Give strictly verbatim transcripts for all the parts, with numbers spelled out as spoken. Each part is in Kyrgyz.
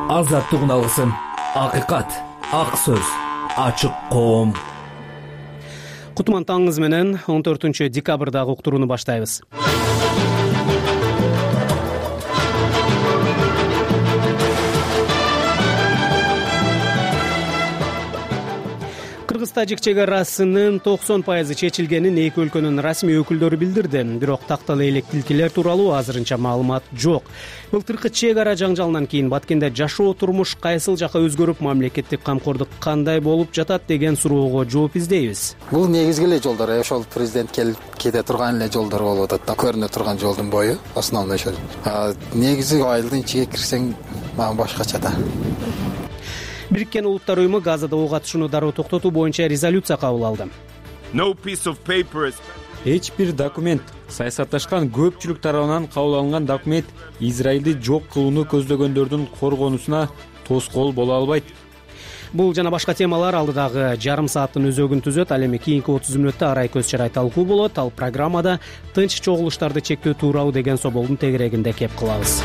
Азаттыгын алгысың. Акыйкат, ак сөз, ачык коом. Кутман таңыңыз менен он төртүнчү декабрдагы уктурууну баштайбыз. Кыргыз-Тажик чек арасынын токсон пайызы чечилгенин эки өлкөнүн расмий өкүлдөрү билдирди. Бирок тактала элек тилкелер тууралуу азырынча маалымат жок. Былтыркы чек ара жаңжалынан кийин Баткенде жашоо турмуш кайсыл жака өзгөрүп, мамлекеттик камкордук кандай болуп жатат деген суроого жооп издейбиз. Бул негизги эле жолдор, ошол президент келип кете турган эле жолдор болуп атат да, көрүнө турган жолдун бою основной ошол. Негизи айылдын ичиге кирсең мага башкача да. Бириккен Улуттар уюму Газада ок атышууну дароо токтотуу боюнча резолюция кабыл алды. Эч бир документ, саясатташкан көпчүлүк тарабынан кабыл алынган документ Израилди жок кылууну көздөгөндөрдүн коргонусуна тоскоол боло албайт. Бул жана башка темалар алдыдагы жарым сааттын өзөгүн түзөт. Ал эми кийинки отуз мүнөттө арай көз чарай талкуу болот. Ал программада тынч чогулуштарды чектөө тууралуу деген соболдун тегерегинде кеп кылабыз.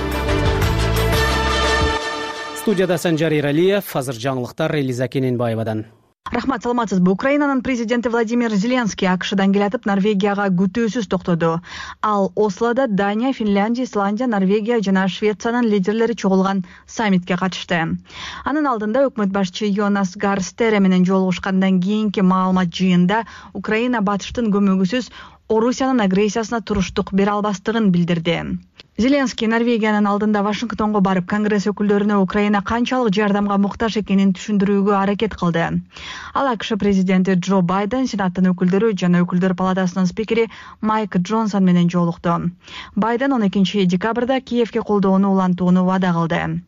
Студияда Санжар Иралиев, азыр жаңылыктар Элиза Кененбаевадан. Рахмат, саламатсызбы. Украинанын президенти Владимир Зеленский АКШдан келатып Норвегияга күтүүсүз токтоду. Ал Ослода Дания, Финляндия, Исландия, Норвегия жана Швециянын лидерлери чогулган саммитке катышты. Анын алдында өкмөт башчы Йонас Гар Стере менен жолугушкандан кийинки маалымат жыйында Украина батыштын көмөгүсүз Орусиянын агрессиясына туруштук бере албастыгын билдирди. Зеленский Норвегиянын алдында Вашингтонго барып, Конгресс өкүлдөрүнө Украина канчалык жардамга муктаж экенин түшүндүрүүгө аракет кылды. Ал АКШ президенти Джо Байден, Сенаттын өкүлдөрү жана өкүлдөр палатасынын спикери Майк Джонсон менен жолукту. Байден он экинчи декабрда Киевге колдоону улантууну вада кылды.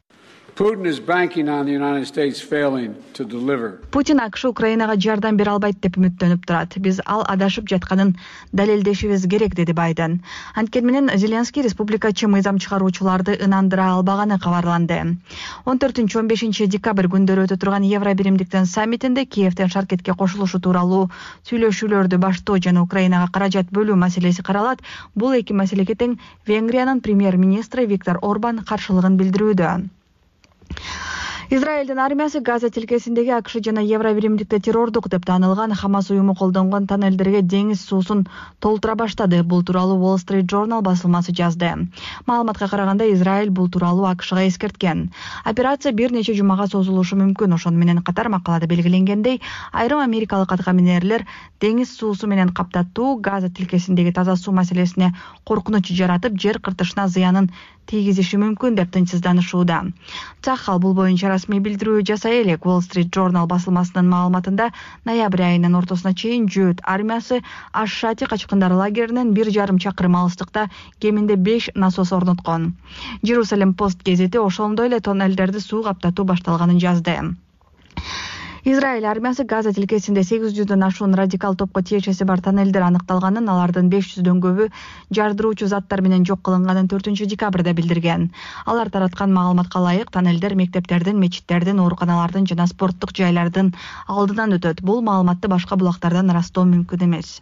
Путин АКШ Украинага жардам бере албайт деп үмүттөнүп турат. Биз ал адашып жатканын далилдешибиз керек, деди Байден. Анткени менен Зеленский республикачы мыйзам чыгаруучуларды ынандыра албаганы кабарланды. он төртүнчү он бешинчи декабрь күндөрү өтө турган Евро биримдиктин саммитинде Киевден Шаркетке кошулушу тууралуу сүйлөшүүлөрдү баштоо жана Украинага каражат бөлүү маселеси каралат. Бул эки маселеге тең Венгриянын премьер-министри Виктор Орбан каршылыгын билдирүүдө. Израилдин армиясы Газа тилкесиндеги АКШ жана Евро биримдикте террордук деп таанылган Хамас уюму колдонгон тоннелдерге деңиз суусун толтура баштады. Бул тууралуу Wall Street Journal басылмасы жазды. Маалыматка караганда Израиль бул тууралуу АКШга эскерткен. Операция бир нече жумага созулушу мүмкүн. Ошону менен катар макалада белгиленгендей, айрым америкалык аткаминерлер деңиз суусу менен каптатуу Газа тилкесиндеги таза суу маселесине коркунуч жаратып, жер кыртышына зыянын тийгизиши мүмкүн деп тынчсызданышууда. Цахал бул боюнча расмий билдирүү жасай элек. Wall Street Journal басылмасынын маалыматында ноябрь айынын ортосуна чейин Жөөт армиясы Аш-Шати качкындар лагеринен бир жарым чакырым алыстыкта кеминде беш насос орноткон. Jerusalem Post гезети ошондой эле тоннелдерди суу каптатуу башталганын жазды. Израиль армиясы Газа тилкесинде сегиз жүздөн ашуун радикал топко тиешеси бар тоннелдер аныкталганын, алардын беш жүздөн көбү жардыруучу заттар менен жок кылынганын төртүнчү декабрда билдирген. Алар тараткан маалыматка ылайык, тоннелдер мектептердин, мечиттердин, ооруканалардын жана спорттук жайлардын алдынан өтөт. Бул маалыматты башка булактардан ырастоо мүмкүн эмес.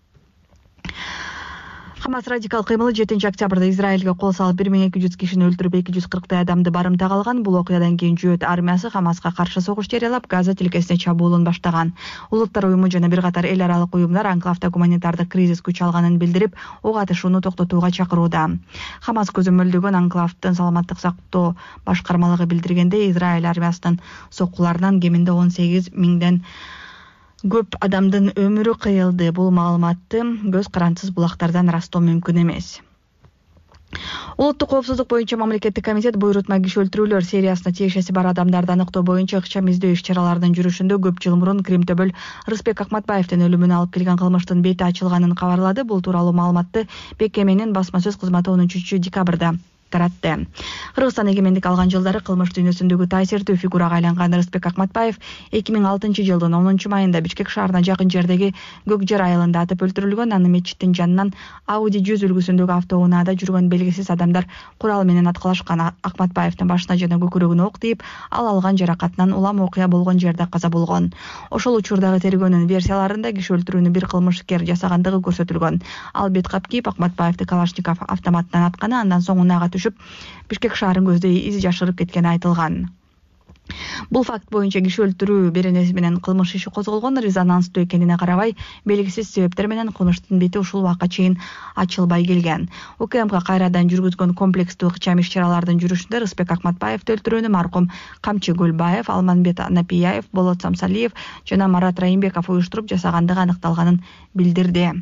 Хамас радикал кыймылы жетинчи октябрда Израилге кол салып бир миң эки жүз кишини өлтүрүп эки жүз кырктай адамды барымтага алган. Бул окуядан кийин Жөөт армиясы Хамаска каршы согуш жарыялап, Газа тилкесине чабуулун баштаган. Улуттар уюму жана бир катар эл аралык уюмдар анклавда гуманитардык кризис күч алганын билдирип, ок атышууну токтотууга чакырууда. Хамас көзөмөлдөгөн анклавдын саламаттык сактоо башкармалыгы билдиргендей, Израиль армиясынын соккуларынан кеминде он сегиз миңден көп адамдын өмүрү кыйылды. Бул маалыматты көз карансыз булактардан ырастоо мүмкүн эмес. Улуттук коопсуздук боюнча мамлекеттик комитет буйрутма киши өлтүрүүлөр сериясына тиешеси бар адамдарды аныктоо боюнча ыкчам издөө иш-чараларынын жүрүшүндө көп жыл мурун Кримтөбөл Рыспек Акматбаевдин өлүмүнө алып келген кылмыштын бети ачылганын кабарлады. Бул тууралуу маалыматты Бекеменин басма сөз кызматы он үчүнчү декабрда таратты. Кыргызстан эгемендик алган жылдары кылмыш дүйнөсүндөгү таасирдүү фигурага айланган Рыспек Акматбаев эки миң алтынчы жылдын онунчу майында Бишкек шаарына жакын жердеги Көк жер айылында атып өлтүрүлгөн. Аны мечиттин жанынан Audi жүз үлгүсүндөгү автоунаада жүргөн белгисиз адамдар курал менен аткылашкан. Акматбаевдин башына жана көкүрөгүнө ок тийип, ал алган жаракатынан улам окуя болгон жерде каза болгон. Ошол учурдагы тергөөнүн версияларында киши өлтүрүүнү бир кылмышкер жасагандыгы көрсөтүлгөн. Ал бет кап кийип Акматбаевди Калашников автоматтан атканы, андан соң унаага түшүп, Бишкек шаарын көздөй из жашырып кеткени айтылган. Бул факт боюнча киши өлтүрүү беренеси менен кылмыш иши козголгон, резонанстуу экенине карабай, белгисиз себептер менен кылмыштын бети ушул убакка чейин ачылбай келген. УКМК кайрадан жүргүзгөн комплекстүү ыкчам иш-чаралардын жүрүшүндө Рыспек Акматбаевди өлтүрүүнү маркум Камчы Гөлбаев, Алманбет Напияев, Болот Самсалиев жана Марат Райымбеков уюштуруп жасагандыгы аныкталганын билдирди.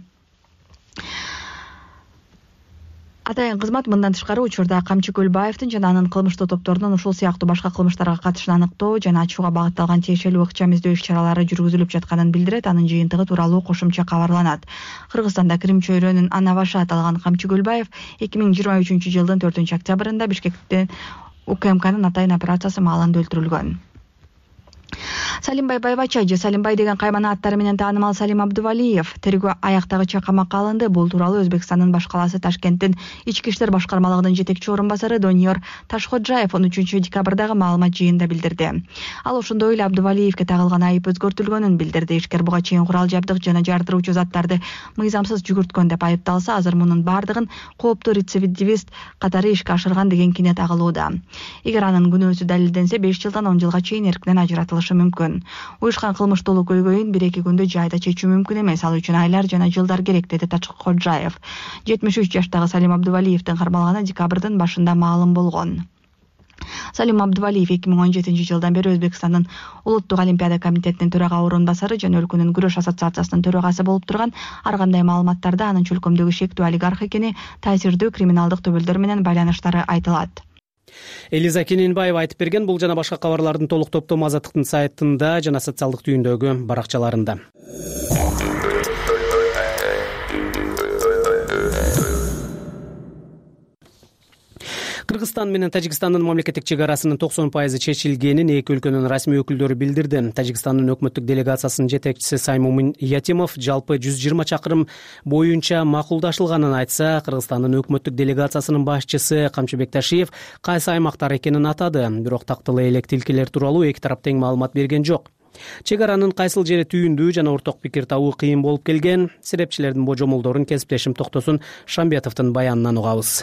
Атайын кызмат мындан тышкары учурда Камчы Гөлбаевдин жана анын кылмыштуу топторунун ушул сыяктуу башка кылмыштарга катышын аныктоо жана ачууга багытталган тиешелүү ыкчам издөө иш-чаралары жүргүзүлүп жатканын билдирет. Анын жыйынтыгы тууралуу кошумча кабарланат. Кыргызстанда Крим чөйрөнүн ана башы аталган Камчы Гөлбаев эки миң жыйырма үчүнчү жылдын төртүнчү октябрында Бишкектен УКМКнын атайын операциясы маалында өлтүрүлгөн. Салимбай Байбачай же Салимбай деген каймана аттары менен таанымал Салим Абдувалиев тергөө аяктагыча камакка алынды. Бул тууралуу Өзбекстандын баш калаасы Ташкенттин ички иштер башкармалыгынын жетекчи орун басары Дониор Ташходжаев он үчүнчү декабрдагы маалымат жыйынында билдирди. Ал ошондой эле Абдувалиевке тагылган айып өзгөртүлгөнүн билдирди. Ишкер буга чейин курал жабдык жана жардыруучу заттарды мыйзамсыз жүгүрткөн деп айыпталса, азыр мунун бардыгын кооптуу рецидивист катары ишке ашырган деген кине тагылууда. Эгер анын күнөөсү далилденсе, беш жылдан он жылга чейин эркинен ажыратылышы мүмкүн. Уюшкан кылмыштуулук көйгөйүн бир-эки күндө жайда чечүү мүмкүн эмес, ал үчүн айлар жана жылдар керек, деди Ташходжаев. жетимиш үч жаштагы Салим Абдувалиевдин кармалганы декабрдын башында маалым болгон. Салим Абдувалиев эки миң он жетинчи жылдан бери Өзбекстандын Улуттук олимпиада комитетинин төрага орун басары жана өлкөнүн күрөш ассоциациясынын төрагасы болуп турган. Ар кандай маалыматтарда анын чөлкөмдөгү шектүү олигарх экени, таасирдүү криминалдык төбөлдөр менен байланыштары айтылат. Элиза Кененбаева айтып берген. Бул жана башка кабарлардын толук топтому Азаттыктын сайтында жана социалдык түйүндөгү баракчаларында. Кыргызстан менен Тажикстандын мамлекеттик чек арасынын токсон пайызы чечилгенин эки өлкөнүн расмий өкүлдөрү билдирди. Тажикстандын өкмөттүк делегациясынын жетекчиси Саймумин Ятимов жалпы жүз жыйырма чакырым боюнча макулдашылганын айтса, Кыргызстандын өкмөттүк делегациясынын башчысы Камчыбек Ташиев кайсы аймактар экенин атады. Бирок тактылы элек тилкелер тууралуу эки тарап тең маалымат берген жок. Чек аранын кайсыл жери түйүндүү жана орток пикир табуу кыйын болуп келген. Серепчилердин божомолдорун кесиптешим Токтосун Шамбетовдун баянынан угабыз.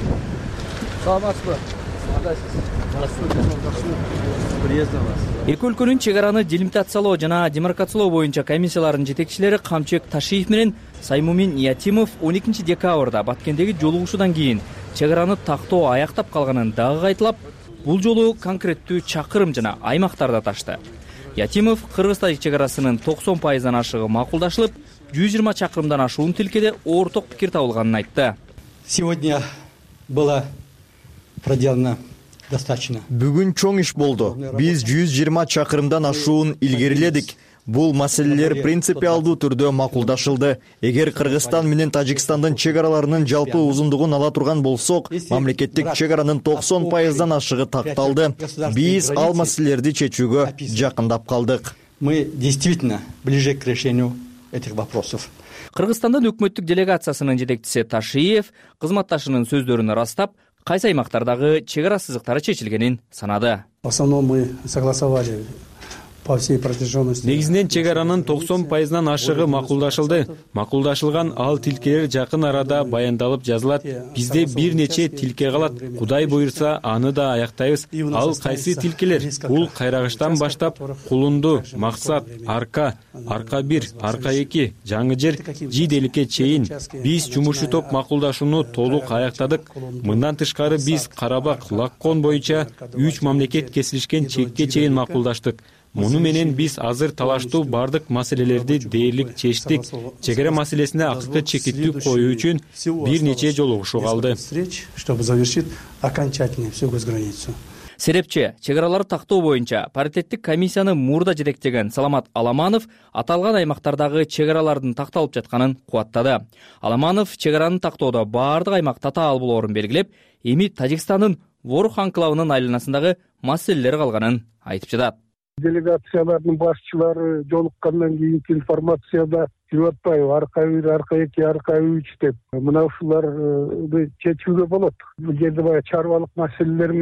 Эки өлкөнүн чек араны делимитациялоо жана демаркациялоо боюнча комиссияларынын жетекчилери Камчыбек Ташиев менен Саймумин Ятимов он экинчи декабрда Баткендеги жолугушуудан кийин чек араны тактоо аяктап калганын дагы кайталап, бул жолу конкреттүү чакырым жана аймактарды аташты. Ятимов Кыргыз-Тажик чек арасынын токсон пайыздан ашыгы макулдашылып, жүз жыйырма чакырымдан ашуун тилкеде орток пикир табылганын айтты. Сегодня было проделано достаточно. Бүгүн чоң иш болду. Биз жүз жыйырма чакырымдан ашуун илгериледик. Бул маселелер принципиалдуу түрдө макулдашылды. Эгер Кыргызстан менен Тажикстандын чек араларынын жалпы узундугун ала турган болсок, мамлекеттик чек аранын токсон пайыздан ашыгы такталды. Биз ал маселелерди чечүүгө жакындап калдык. Мы действительно ближе к решению этих вопросов. Кыргызстандын өкмөттүк делегациясынын жетекчиси Ташиев кызматташынын сөздөрүн ырастап, кайсы аймактардагы чек ара сызыктары чечилгенин санады. В основном мы согласовали по всей протяженности. Негизинен чек аранын токсон пайызынан ашыгы макулдашылды. Макулдашылган ал тилкелер жакын арада баяндалып жазылат. Бизде бир нече тилке калат. Кудай буйрса, аны да аяктайбыз. Ал кайсы тилкелер? Бул Кайрагыштан баштап Кулунду, Максат, Арка, Арка бир, Арка эки, Жаңы жер, Жиделикке чейин биз жумушу топ макулдашууну толук аяктадык. Мындан тышкары биз Карабак, Лаккон боюнча үч мамлекет кесилишкен чекке чейин макулдаштык. Муну менен биз азыр талаштуу бардык маселелерди дээрлик чечтик. Чек ара маселесине акыркы чекиттүү коюу үчүн бир нече жолугушуу калды. Чтобы завершить окончательно всю госграницу. Серепчи чек араларды тактоо боюнча паритеттик комиссияны мурда жетектеген Саламат Аламанов аталган аймактардагы чек аралардын такталып жатканын кубаттады. Аламанов чек араны тактоодо бардык аймак татаал болоорун белгилеп, эми Тажикстандын Ворух анклавынын айланасындагы маселелер калганын айтып жатат. Делегациялардын башчылары жолуккандан кийинки информацияда жүрүп атпайбы, арка бир, арка эки, арка үч деп. Мына ушуларды чечүүгө болот. Бул жерде баягы чарбалык маселелер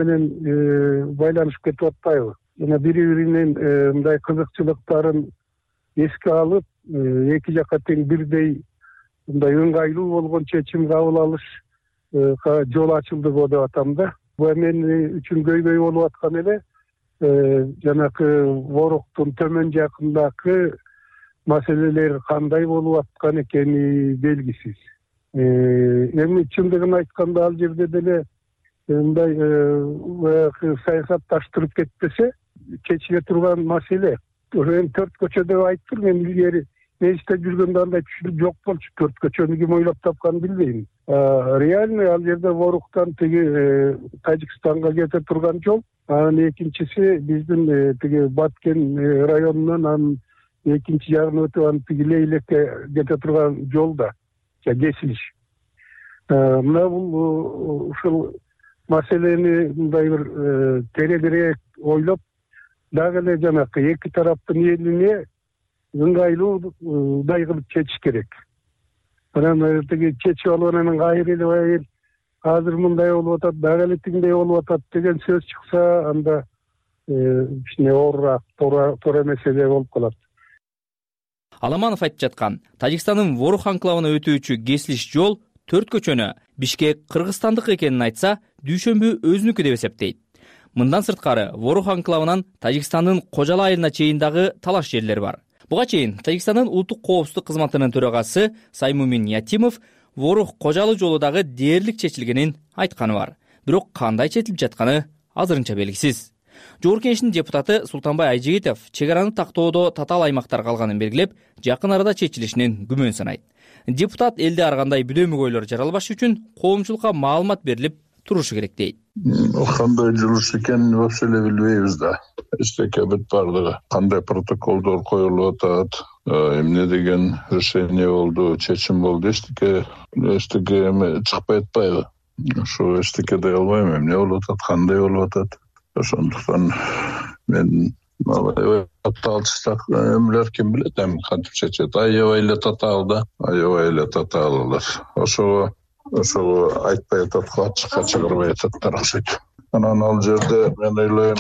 менен байланышып кетип атпайбы. Жана бири-биринин мындай кызыкчылыктарын эске алып, эки жакка тең бирдей мындай ыңгайлуу болгон чечим кабыл алыш жол ачылды го деп атам да. Бул мен үчүн көйгөй болуп аткан эле жанакы Воруктун төмөн жакындагы маселелер кандай болуп аткан экени белгисиз. Эми чындыгын айтканда ал жерде деле мындай саясатташтырып кетпесе чечиле турган маселе. Мен төрт көчө деп айттым, мен илгери мейисте жүргөндө андай түшүнүк жок болчу. Төрт көчөнү ким ойлоп тапканын билбейм. Реально ал жерде Воруктан тиги Тажикстанга кете турган жол. Анан экинчиси биздин тиги Баткен районунан анын экинчи жагына өтүп анан тиги Лейлекке кете турган жол да. Кесилиш. Мына бул ушул маселени мындай бир тереңирээк ойлоп, дагы эле жанакы эки тараптын элине ыңгайлуудай кылып чечиш керек. Анан тиги чечип алып анан кайра эле байыр азыр мындай болуп атат, дагы эле тигиндей болуп атат деген сөз чыкса, анда кичине оорураак, туура меселе болуп калат. Аламанов айтып жаткан Тажикстандын Ворух анклавына өтүүчү кесилиш жол төрт көчөнү Бишкек кыргызстандык экенин айтса, дүйшөмбү өзүнүкү деп эсептейт. Мындан сырткары Ворух анклавынан Тажикстандын Кожала айылына чейин дагы талаш жерлер бар. Буга чейин Тажикстандын улуттук коопсуздук кызматынын төрагасы Саймумин Ятимов Ворух Кожалы жолу дагы дээрлик чечилгенин айтканы бар. Бирок кандай чечилип жатканы азырынча белгисиз. Жогорку Кеңештин депутаты Султанбай Айжигитов чек араны тактоодо татаал аймактар калганын белгилеп, жакын арада чечилишинин күмөн санайт. Депутат элде ар кандай бүдөмүк ойлор жаралбаш үчүн коомчулукка маалымат берилип турушу керек дейт. Кандай жүрүш экенин вообще эле билбейбиз да. Эчтеке бүт бардыгы. Кандай протоколдор коюлуп атат, эмне деген решение болду, чечим болду, эчтеке эчтеке чыкпай атпайбы. Ошо эчтеке дей албайм, эмне болуп атат, кандай болуп атат. Ошондуктан мен татаалчылык эмелер ким билет, эми кантип чечет. Аябай эле татаал да, аябай эле татааллар. Ошого ошого айтпай атат, ачыкка чыгарбай ататтар окшойт. Анан ал жерде мен ойлойм,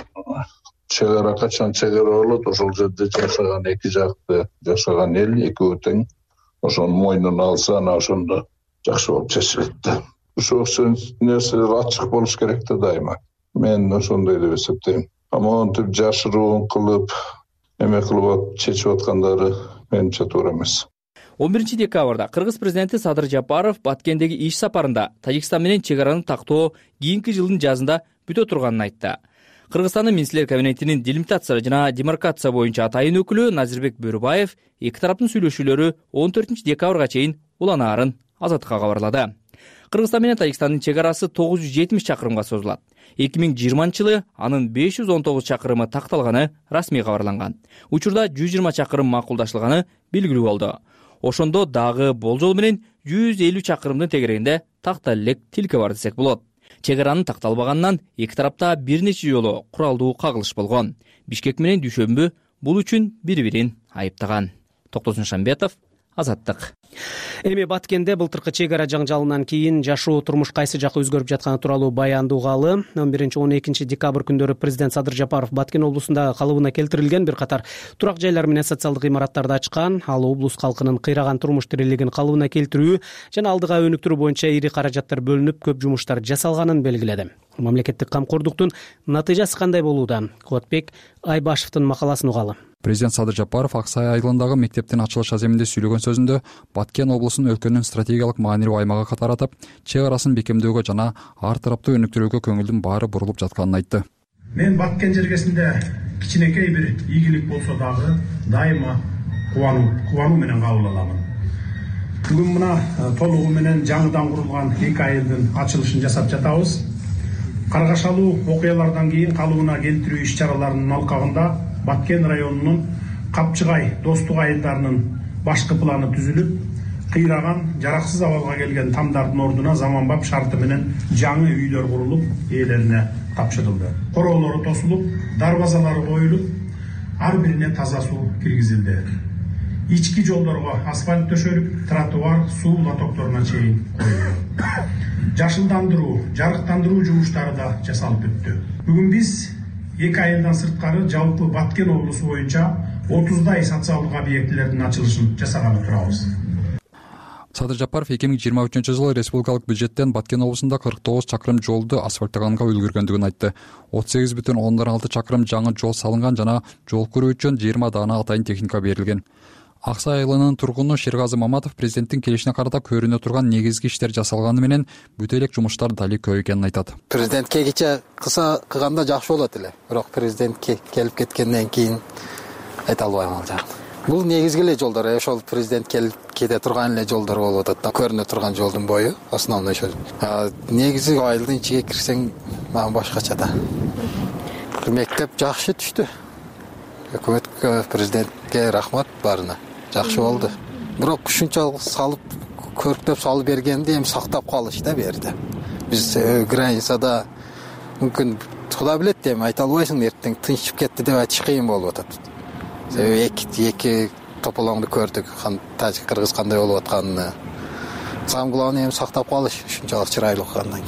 чек ара качан чек ара болот, ошол жерде жашаган эки жакты жашаган эл экөө тең ошонун мойнуна алса, анан ошондо жакшы болуп чечилет да. Ошол нерселер ачык болуш керек да дайыма. Мен ошондой деп эсептейм. Амантип жашыруун кылып, эме кылып чечип аткандары менимче туура эмес. он биринчи декабрда Кыргыз президенти Садыр Жапаров Баткендеги иш сапарында Тажикстан менен чек араны тактоо кийинки жылдын жазында бүтө турганын айтты. Кыргызстандын министрлер кабинетинин делимитация жана демаркация боюнча атайын өкүлү Назирбек Бөрүбаев эки тараптын сүйлөшүүлөрү он төртүнчү декабрга чейин уланаарын Азаттыкка кабарлады. Кыргызстан менен Тажикстандын чек арасы тогуз жүз жетимиш чакырымга созулат. эки миң жыйырманчы жылы анын беш жүз он тогуз чакырымы такталганы расмий кабарланган. Учурда жүз жыйырма чакырым макулдашылганы белгилүү болду. Ошондо дагы болжол менен жүз элүү чакырымдын тегерегинде тактала элек тилке бар десек болот. Чек аранын такталбаганынан эки тарапта бир нече жолу куралдуу кагылыш болгон. Бишкек менен Дүйшөмбү бул үчүн бири-бирин айыптаган. Токтосун Шамбетов, Азаттык. Эми Баткенде былтыркы чек ара жаңжалынан кийин жашоо турмуш кайсы жакка өзгөрүп жатканы тууралуу баяндуугалы он биринчи он экинчи декабрь күндөрү президент Садыр Жапаров Баткен облусунда калыбына келтирилген бир катар турак жайлар менен социалдык имараттарды ачкан. Ал облус калкынын кыйраган турмуш тирелигин калыбына келтирүү жана алдыга өнүктүрүү боюнча ири каражаттар бөлүнүп, көп жумуштар жасалганын белгиледи. Мамлекеттик камкордуктун натыйжасы кандай болууда? Кубатбек Айбашевдин макаласын угалы. Президент Садыр Жапаров Ак Сай айылындагы мектептин ачылыш аземинде сүйлөгөн сөзүндө Баткен облусун өлкөнүн стратегиялык маанилүү аймагы катары атап, чек арасын бекемдөөгө жана ар тараптуу өнүктүрүүгө көңүлдүн баары бурулуп жатканын айтты. Мен Баткен жергесинде кичинекей бир ийгилик болсо дагы дайыма кубануу кубануу менен кабыл аламын. Бүгүн мына толугу менен жаңыдан курулган эки айылдын ачылышын жасап жатабыз. Каргашалуу окуялардан кийин калыбына келтирүү иш-чараларынын алкагында Баткен районунун Капчыгай достук айылдарынын башкы планы түзүлүп, кыйраган, жараксыз абалга келген тамдардын ордуна заманбап шарты менен жаңы үйлөр курулуп, ээлерине тапшырылды. Короолору тосулуп, дарбазалары коюлуп, ар бирине таза суу киргизилди. Ички жолдорго асфальт төшөлүп, тротуар, суу лотокторуна чейин коюлду. Жашылдандыруу, жарыктандыруу жумуштары да жасалып бүттү. Бүгүн биз эки айылдан сырткары жалпы Баткен облусу боюнча отуздай социалдык объектилердин ачылышын жасаганы турабыз. Садыр Жапаров эки миң жыйырма үчүнчү жылы республикалык бюджеттен Баткен облусунда кырк тогуз чакырым жолду асфальттаганга үлгүргөндүгүн айтты. отуз сегиз бүтүн ондон алты чакырым жаңы жол салынган жана жол куруу үчүн жыйырма даана атайын техника берилген. Аксай айылынын тургуну Шергазы Маматов президенттин келишине карата көрүнө турган негизги иштер жасалганы менен бүт элек жумуштар дали көп экенин айтат. Президентке кече кыса кылганда жакшы болот эле, бирок президентке келип кеткенден кийин айта албайм ал жагын. Бул негизги эле жолдор, ошол президент келип кете турган эле жолдор болуп атат да, көрүнө турган жолдун бою основной ошол. Негизи айылдын ичиге кирсең мага башкача да. Мектеп жакшы түштү. Өкмөткө, президентке рахмат барына. Жакшы болду. Бирок ушунчалык салып, көрктөп салып бергенди эми сактап калыш да берди. Биз границада мүмкүн Кудай билет эми айта албайсың, эртең тынчып кетти деп айтыш кыйын болуп атат. Себеби эки эки тополоңду көрдүк, Тажик Кыргыз кандай болуп атканын. Самгыланы эми сактап калыш ушунчалык чырайлуу кылгандан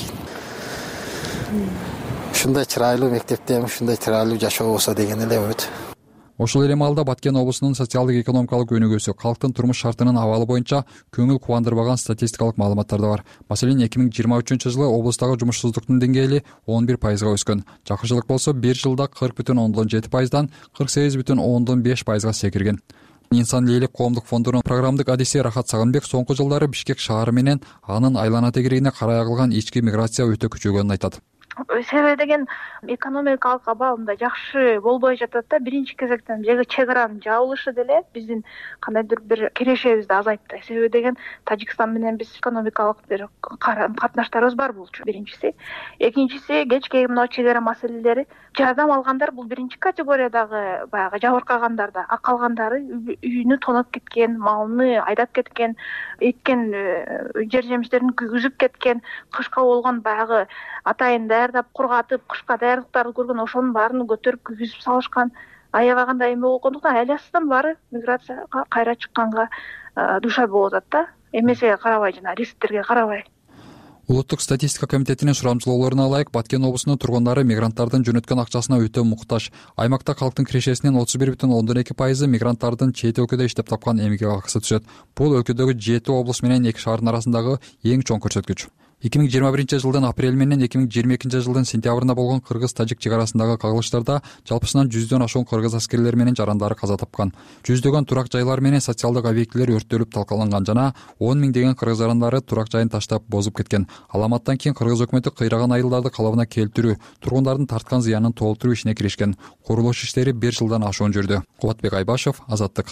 кийин. Ушундай чырайлуу мектепте эми ушундай чырайлуу жашоо болсо деген эле үмүт. Ошол эле маалда Баткен облусунун социалдык экономикалык өнүгүүсү, калктын турмуш шартынын абалы боюнча көңүл кубандырбаган статистикалык маалыматтар да бар. Маселен, эки миң жыйырма үчүнчү жылы облустагы жумушсуздуктун деңгээли он бир пайызга өскөн. Жакшылык болсо бир жылда кырк бүтүн ондон жети пайыздан кырк сегиз бүтүн ондон беш пайызга секирген. Инсан ээлик коомдук фондунун программдык адиси Рахат Сагынбек соңку жылдары Бишкек шаары менен анын айлана тегерегине карай агылган ички миграция өтө күчөгөнүн айтат. Себеби деген экономикалык абалында жакшы болбой жатат да. Биринчи кезектен жеги чек аранын жабылышы деле биздин кандайдыр бир кирешебизди азайтты. Себеби деген Тажикстан менен биз экономикалык бир катнаштарыбыз бар болчу биринчиси. Экинчиси кечки мына чек ара маселелери. Жардам алгандар бул биринчи категориядагы баягы жабыркагандар да, а калгандары үйүнү тонап кеткен, малыны айдап кеткен, эккен жер жемиштерин күйгүзүп кеткен, кышка болгон баягы атайын даярдап кургатып, кышка даярдыктарды көргөн ошонун баарын көтөрүп күйгүзүп салышкан. Аябаганда эме болгондуктан айласынан баары миграцияга кайра чыкканга дуушар болуп атат да. Эмесеге карабай жана рисктерге карабай. Улуттук статистика комитетинин сурамжылоолоруна ылайык, Баткен облусунун тургундары мигранттардын жөнөткөн акчасына өтө муктаж. Аймакта калктын кирешесинин отуз бир бүтүн ондон эки пайызы мигранттардын чет өлкөдө иштеп тапкан эмгек акысы түшөт. Бул өлкөдөгү жети облус менен эки шаардын арасындагы эң чоң көрсөткүч. эки миң жыйырма биринчи жылдын апрель менен эки миң жыйырма экинчи жылдын сентябрында болгон кыргыз-тажик чек арасындагы кагылыштарда жалпысынан жүздөн ашуун кыргыз аскерлери менен жарандары каза тапкан. Жүздөгөн турак жайлар менен социалдык объектилер өрттөлүп талкаланган жана он миңдеген кыргыз жарандары турак жайын таштап бозуп кеткен. Аламаттан кийин кыргыз өкмөтү кыйраган айылдарды калыбына келтирүү, тургундардын тарткан зыянын толтуруу ишине киришкен. Курулуш иштери бир жылдан ашуун жүрдү. Кубатбек Айбашев, Азаттык.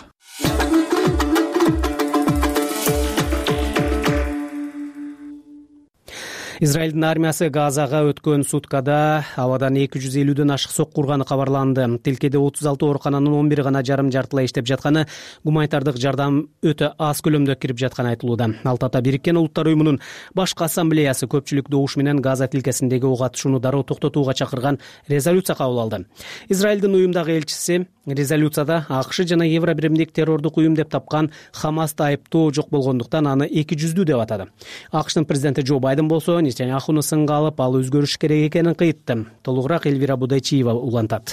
Израилдин армиясы Газага өткөн суткада абадан эки жүз элүүдөн ашык сокку урганы кабарланды. Тилкеде отуз алты оорукананын он бир гана жарым жартылай иштеп жатканы, гуманитардык жардам өтө аз көлөмдө кирип жатканы айтылууда. Ал тапта Бириккен Улуттар уюмунун башкы ассамблеясы көпчүлүк добуш менен Газа тилкесиндеги ок атышууну дароо токтотууга чакырган резолюция кабыл алды. Израилдин уюмдагы элчиси резолюцияда АКШ жана Евробиримдик террордук уюм деп тапкан Хамасты айыптоо жок болгондуктан аны эки жүздүү деп атады. АКШтын президенти Джо Байден болсо Нетаньяхуну сынга алып, ал өзгөрүш керек экенин кыйтты. Толугураак Элвира Будайчиева улантат.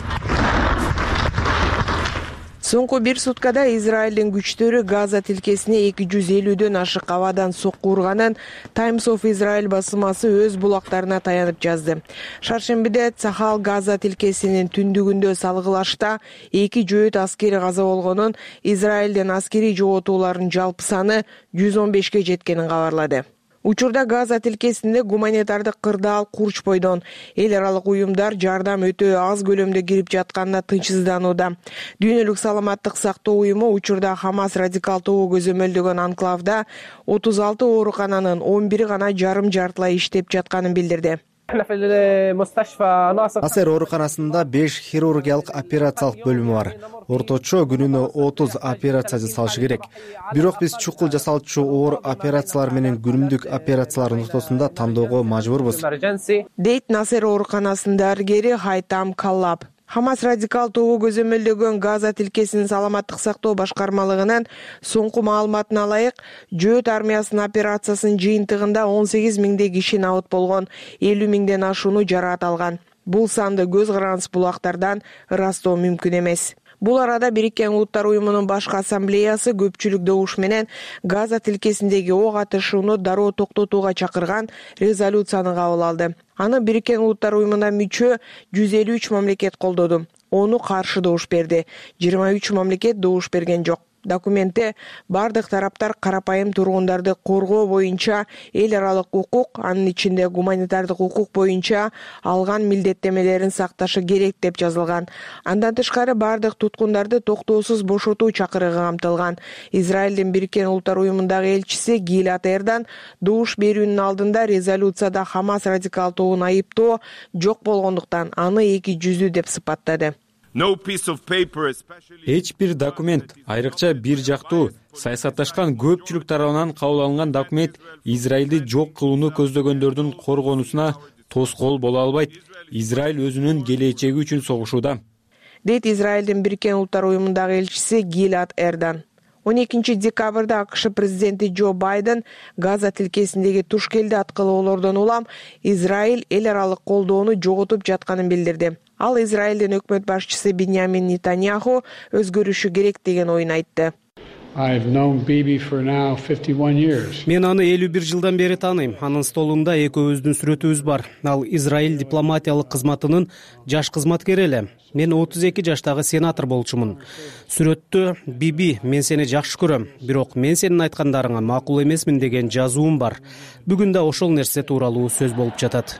Соңку бир суткада Израилдин күчтөрү Газа тилкесине эки жүз элүүдөн ашык абадан сокку урганын Times of Israel басылмасы өз булактарына таянып жазды. Шаршембиде Цахал Газа тилкесинин түндүгүндө салгылашта эки жөөт аскери каза болгонун, Израилдин аскери жоготууларынын жалпы саны жүз он бешке жеткенин кабарлады. Учурда Газа тилкесинде гуманитардык кырдаал курч бойдон эл аралык уюмдар жардам өтө аз көлөмдө кирип жатканына тынчсызданууда. Дүйнөлүк саламаттык сактоо уюму учурда Хамас радикал тобу көзөмөлдөгөн анклавда отуз алты оорукананын он бири гана жарым жартылай иштеп жатканын билдирди. Асер ооруканасында беш хирургиялык операциялык бөлүмү бар. Орточо күнүнө отуз операция жасалышы керек. Бирок биз чукул жасалчу оор операциялар менен күнүмдүк операциялардын ортосунда тандоого мажбурбуз, дейт Насер ооруканасынын дарыгери Хайтам Каллап. Хамас радикал тобу көзөмөлдөгөн Газа тилкесинин саламаттык сактоо башкармалыгынын соңку маалыматына ылайык, жөөт армиясынын операциясынын жыйынтыгында он сегиз миңдей киши набыт болгон, элүү миңден ашууну жараат алган. Бул санды көз карандысыз булактардан ырастоо мүмкүн эмес. Бул арада Бириккен Улуттар уюмунун башкы ассамблеясы көпчүлүк добуш менен Газа тилкесиндеги ок атышууну дароо токтотууга чакырган резолюцияны кабыл алды. Аны Бириккен Улуттар уюмуна мүчө жүз элүү үч мамлекет колдоду. Ону каршы добуш берди. жыйырма үч мамлекет добуш берген жок. Документте бардык тараптар карапайым тургундарды коргоо боюнча эл аралык укук, анын ичинде гуманитардык укук боюнча алган милдеттемелерин сакташы керек деп жазылган. Андан тышкары бардык туткундарды токтоосуз бошотуу чакырыгы камтылган. Израилдин Бириккен Улуттар уюмундагы элчиси Гилад Эрдан добуш берүүнүн алдында резолюцияда Хамас радикал тобун айыптоо жок болгондуктан аны эки жүздүү деп сыпаттады. Эч бир документ, айрыкча бир жактуу, саясатташкан көпчүлүк тарабынан кабыл алынган документ Израилди жок кылууну көздөгөндөрдүн коргонусуна тоскоол боло албайт. Израиль өзүнүн келечеги үчүн согушууда, дейт Израилдин Бириккен Улуттар уюмундагы элчиси Гилад Эрдан. он экинчи декабрда АКШ президенти Джо Байден Газа тилкесиндеги туш келди аткылоолордон улам Израиль эл аралык колдоону жоготуп жатканын билдирди. Ал Израилдин өкмөт башчысы Биньямин Нетаньяху өзгөрүшү керек деген оюн айтты. Мен аны элүү бир жылдан бери тааныйм. Анын столунда экөөбүздүн сүрөтүбүз бар. Ал Израиль дипломатиялык кызматынын жаш кызматкери эле. Мен отуз эки жаштагы сенатор болчумун. Сүрөттө Биби, мен сени жакшы көрөм, бирок мен сенин айткандарыңа макул эмесмин деген жазуум бар. Бүгүн да ошол нерсе тууралуу сөз болуп жатат.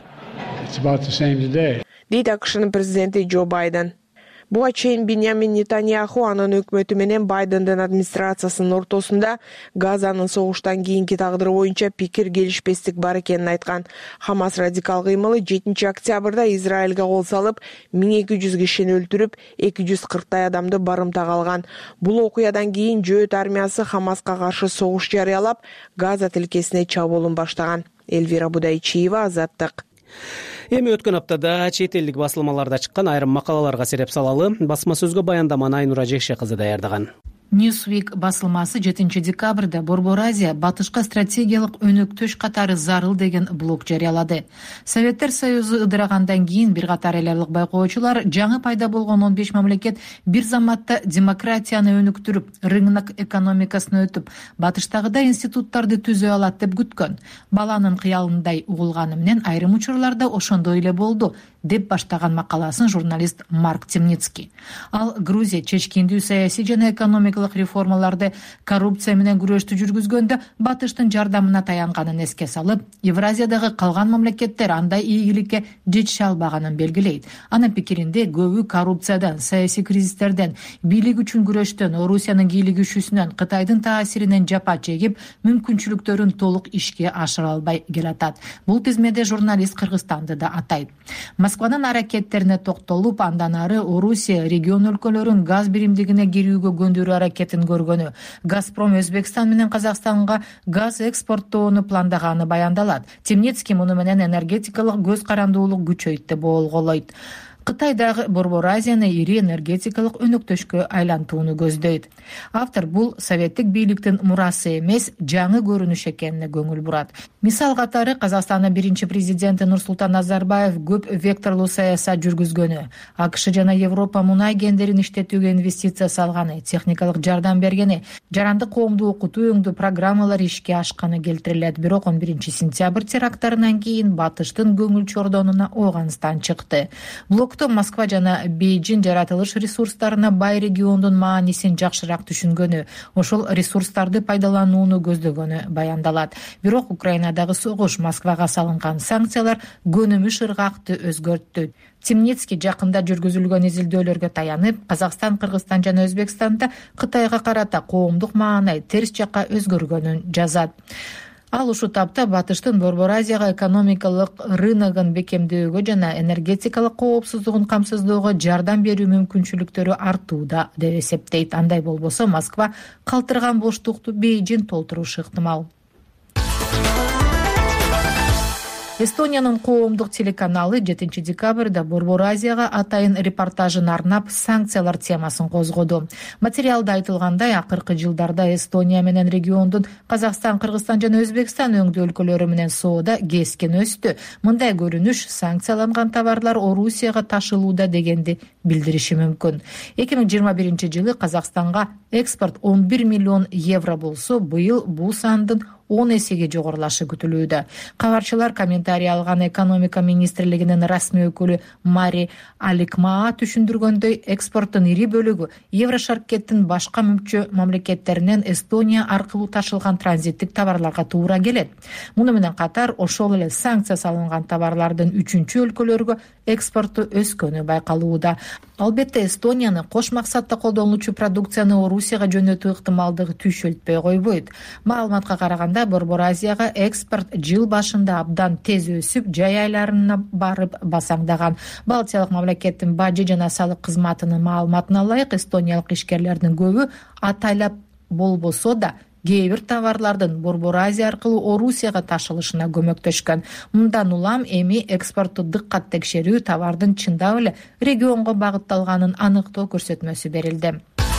дейт АКШнын президенти Джо Байден. Буга чейин Биньямин Нетаньяху анын өкмөтү менен Байдендин администрациясынын ортосунда Газанын согуштан кийинки тагдыры боюнча пикир келишпестик бар экенин айткан. Хамас радикал кыймылы жетинчи октябрда Израилге кол салып, миң эки жүз кишини өлтүрүп, эки жүз кырктай адамды барымтага алган. Бул окуядан кийин Жөөт армиясы Хамаска каршы согуш жарыялап, Газа тилкесине чабуулун баштаган. Элвира Будайчиева, Азаттык. Эми өткөн аптада чет элдик басылмаларда чыккан айрым макалаларга сереп салалы. Басма сөзгө баяндаманы Айнура Жекше кызы даярдаган. Newsweek басылмасы жетинчи декабрда Борбор Азия батышка стратегиялык өнөктөш катары зарыл деген блог жарыялады. Советтер Союзу ыдырагандан кийин бир катар эл аралык байкоочулар жаңы пайда болгон он беш мамлекет бир заматта демократияны өнүктүрүп, рынок экономикасын өтүп, батыштагыдай институттарды түзө алат деп күткөн. Баланын кыялындай угулганы менен айрым учурларда ошондой эле болду деп баштаган макаласын журналист Марк Темницкий. Ал Грузия чечкиндүү саясий жана экономикалык реформаларды, коррупция менен күрөштү жүргүзгөндө батыштын жардамына таянганын эске салып, Евразиядагы калган мамлекеттер андай ийгиликке жетише албаганын белгилейт. Анын пикиринде көбү коррупциядан, саясий кризистерден, бийлик үчүн күрөштөн, Орусиянын кийлигишүүсүнөн, Кытайдын таасиринен жапа чегип, мүмкүнчүлүктөрүн толук ишке ашыра албай келатат. Бул тизмеде журналист Кыргызстанды да атайт. Москванын аракеттерине токтолуп, андан ары Орусия регион өлкөлөрүн газ биримдигине кирүүгө көндүрүү аракетин көргөнү, Газпром Өзбекстан менен Казакстанга газ экспорттоону пландаганы баяндалат. Темницкий муну менен энергетикалык көз карандуулук күчөйт деп болголойт. Кытай дагы Борбор Азияны ири энергетикалык өнөктөшкө айлантууну көздөйт. Автор бул советтик бийликтин мурасы эмес, жаңы көрүнүш экенине көңүл бурат. Мисал катары Казакстандын биринчи президенти Нурсултан Назарбаев көп векторлуу саясат жүргүзгөнү, АКШ жана Европа мунай кендерин иштетүүгө инвестиция салганы, техникалык жардам бергени, жарандык коомду окутуу өңдүү программалар ишке ашканы келтирилет. Бирок он биринчи сентябрь теракттарынан кийин батыштын көңүл чордонуна Ооганстан чыкты. Блокто Москва жана Бейжин жаратылыш ресурстарына бай региондун маанисин жакшыраак түшүнгөнү, ошол ресурстарды пайдаланууну көздөгөнү баяндалат. Бирок Украинадагы согуш, Москвага салынган санкциялар көнүмүш ыргакты өзгөрттү. Темницкий жакында жүргүзүлгөн изилдөөлөргө таянып, Казакстан, Кыргызстан жана Өзбекстанда Кытайга карата коомдук маанай терс жакка өзгөргөнүн жазат. Ал ушул тапта батыштын Борбор Азияга экономикалык рыногун бекемдөөгө жана энергетикалык коопсуздугун камсыздоого жардам берүү мүмкүнчүлүктөрү артууда деп эсептейт. Андай болбосо Москва калтырган боштукту Бейжин толтурушу ыктымал. Эстониянын коомдук телеканалы жетинчи декабрда Борбор Азияга атайын репортажын арнап санкциялар темасын козгоду. Материалда айтылгандай, акыркы жылдарда Эстония менен региондун Казакстан, Кыргызстан жана Өзбекстан өңдүү өлкөлөрү менен соода кескен өстү. Мындай көрүнүш санкцияланган товарлар Орусияга ташылууда дегенди билдириши мүмкүн. эки миң жыйырма биринчи жылы Казакстанга экспорт он бир миллион евро болсо, быйыл бул сандын он эсеге жогорулашы күтүлүүдө. Кабарчылар комментарий алган экономика министрлигинин расмий өкүлү Мари Аликмаа түшүндүргөндөй, экспорттун ири бөлүгү Еврошаркеттин башка мүчө мамлекеттеринен Эстония аркылуу ташылган транзиттик товарларга туура келет. Муну менен катар ошол эле санкция салынган товарлардын үчүнчү өлкөлөргө экспорту өскөнү байкалууда. Албетте Эстонияны кош максатта колдонулчу продукцияны Орусияга жөнөтүү ыктымалдыгы түшөлтпөй койбойт. Маалыматка караганда, Борбор Азияга экспорт жыл башында абдан тез өсүп, жай айларына барып басаңдаган. Балтиялык мамлекеттин бажы жана салык кызматынын маалыматына ылайык, эстониялык ишкерлердин көбү атайлап болбосо да кээ бир товарлардын Борбор Азия аркылуу Орусияга ташылышына көмөктөшкөн. Мындан улам эми экспортту дыккат текшерүү, товардын чындап эле регионго багытталганын аныктоо көрсөтмөсү берилди.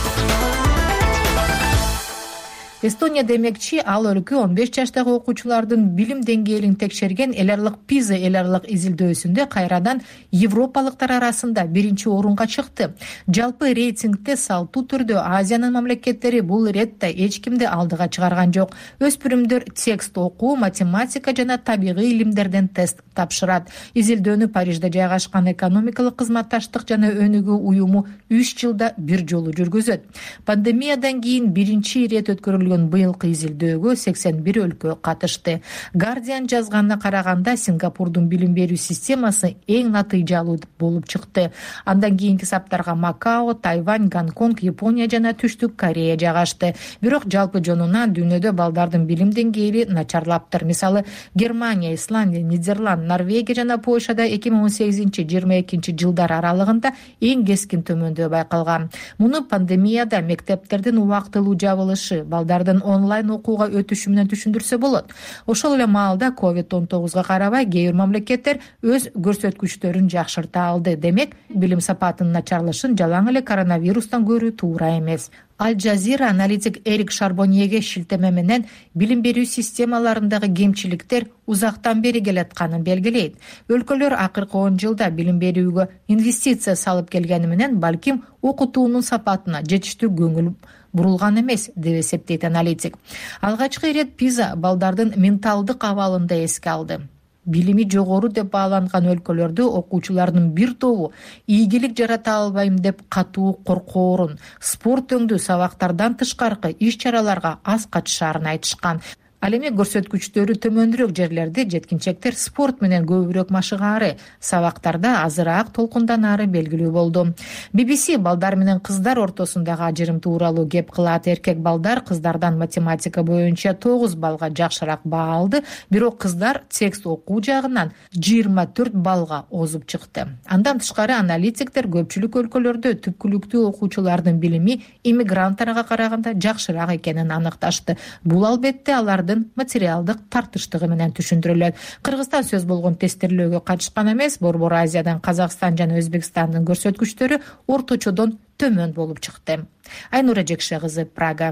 Эстония демекчи, ал өлкө он беш жаштагы окуучулардын билим деңгээлин текшерген эл аралык пиза эл аралык изилдөөсүндө кайрадан европалыктар арасында биринчи орунга чыкты. Жалпы рейтингде салтуу түрдө Азиянын мамлекеттери бул иретте эч кимди алдыга чыгарган жок. Өспүрүмдөр текст окуу, математика жана табигый илимдерден тест тапшырат. Изилдөөнү Парижде жайгашкан экономикалык кызматташтык жана өнүгүү уюму үч жылда бир жолу жүргүзөт. Пандемиядан кийин биринчи ирет өткөрүлгөн быйылкы изилдөөгө сексен бир өлкө катышты. Guardian жазганына караганда, Сингапурдун билим берүү системасы эң натыйжалуу болуп чыкты. Андан кийинки саптарга Макао, Тайвань, Гонконг, Япония жана Түштүк Корея жайгашты. Бирок жалпы жонунан дүйнөдө балдардын билим деңгээли начарлаптыр. Мисалы, Германия, Исландия, Нидерланд, Норвегия жана Польшада эки миң он сегизинчи — жыйырма экинчи жылдар аралыгында эң кескин төмөндөө байкалган. Муну пандемияда мектептердин убактылуу жабылышы, балдардын онлайн окууга өтүшү менен түшүндүрсө болот. Ошол эле маалда ковид он тогузга карабай кээ бир мамлекеттер өз көрсөткүчтөрүн жакшырта алды. Демек, билим сапатынын начарлашын жалаң эле коронавирустан көрүү туура эмес. Аль Жазира аналитик Эрик Шарбоньеге шилтеме менен билим берүү системаларындагы кемчиликтер узактан бери келатканын белгилейт. Өлкөлөр акыркы он жылда билим берүүгө инвестиция салып келгени менен балким окутуунун сапатына жетиштүү көңүл бурулган эмес, деп эсептейт аналитик. Алгачкы ирет пиза балдардын менталдык абалында эске алды. Билими жогору деп бааланган өлкөлөрдө окуучулардын бир тобу ийгилик жарата албайм деп катуу коркоорун, спорт өңдүү сабактардан тышкаркы иш-чараларга аз катышаарын айтышкан. Ал эми көрсөткүчтөрү төмөндүрөөк жерлерде жеткинчектер спорт менен көбүрөөк машыгаары, сабактарда азыраак толкунданаары белгилүү болду. би би си балдар менен кыздар ортосундагы ажырым тууралуу кеп кылат. Эркек балдар кыздардан математика боюнча тогуз балга жакшыраак баа алды, бирок кыздар текст окуу жагынан жыйырма төрт балга озуп чыкты. Андан тышкары аналитиктер көпчүлүк өлкөлөрдө түпкүлүктүү окуучулардын билими иммигранттарга караганда жакшыраак экенин аныкташты. Бул албетте алардын материалдык тартыштыгы менен түшүндүрүлөт. Кыргызстан сөз болгон тестирлөөгө катышкан эмес, Борбор Азиядан Казакстан жана Өзбекстандын көрсөткүчтөрү орточодон төмөн болуп чыкты. Айнура Жекше кызы, Прага.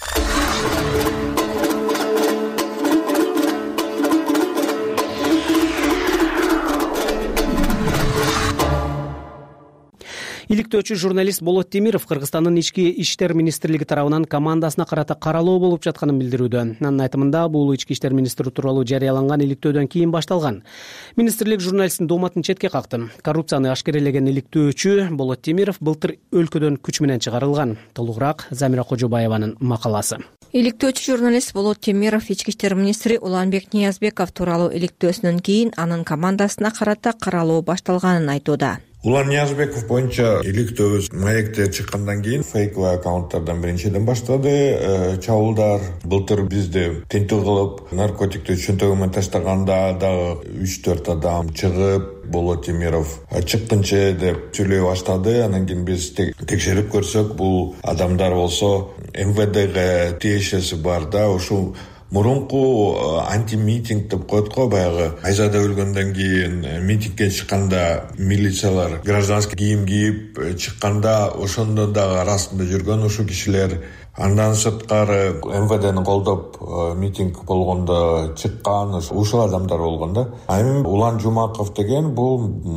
Иликтөөчү журналист Болот Темиров Кыргызстандын ички иштер министрлиги тарабынан командасына карата каралоо болуп жатканын билдирүүдө. Анын айтымында, бул ички иштер министри тууралуу жарыяланган иликтөөдөн кийин башталган. Министрлик журналисттин дооматын четке какты. Коррупцияны ашкерелеген иликтөөчү Болот Темиров былтыр өлкөдөн күч менен чыгарылган. Толугураак Замира Кожобаеванын макаласы. Иликтөөчү журналист Болот Темиров ички иштер министри Уланбек Ниязбеков тууралуу иликтөөсүнөн кийин анын командасына карата каралоо башталганын айтууда. Улан Ниязбеков боюнча иликтөө маекте чыккандан кийин фейковый аккаунттардан биринчиден баштады. Чабуулдар былтыр бизди тинтүү кылып, наркотикти чөнтөгү менен таштаганда дагы үч төрт адам чыгып, Болот Темиров чыккынчы деп сүйлөй баштады. Анан кийин биз текшерип көрсөк, бул адамдар болсо эм вэ дге тиешеси бар да, ушул мурунку антимитинг деп коет го, баягы Айзада өлгөндөн кийин митингге чыкканда милициялар гражданский кийим кийип чыкканда ошондо дагы арасында жүргөн ушул кишилер Андан сырткары эм вэ дени колдоп митинг болгондо чыккан ушул адамдар болгон да. А эми Улан Жумаков деген бул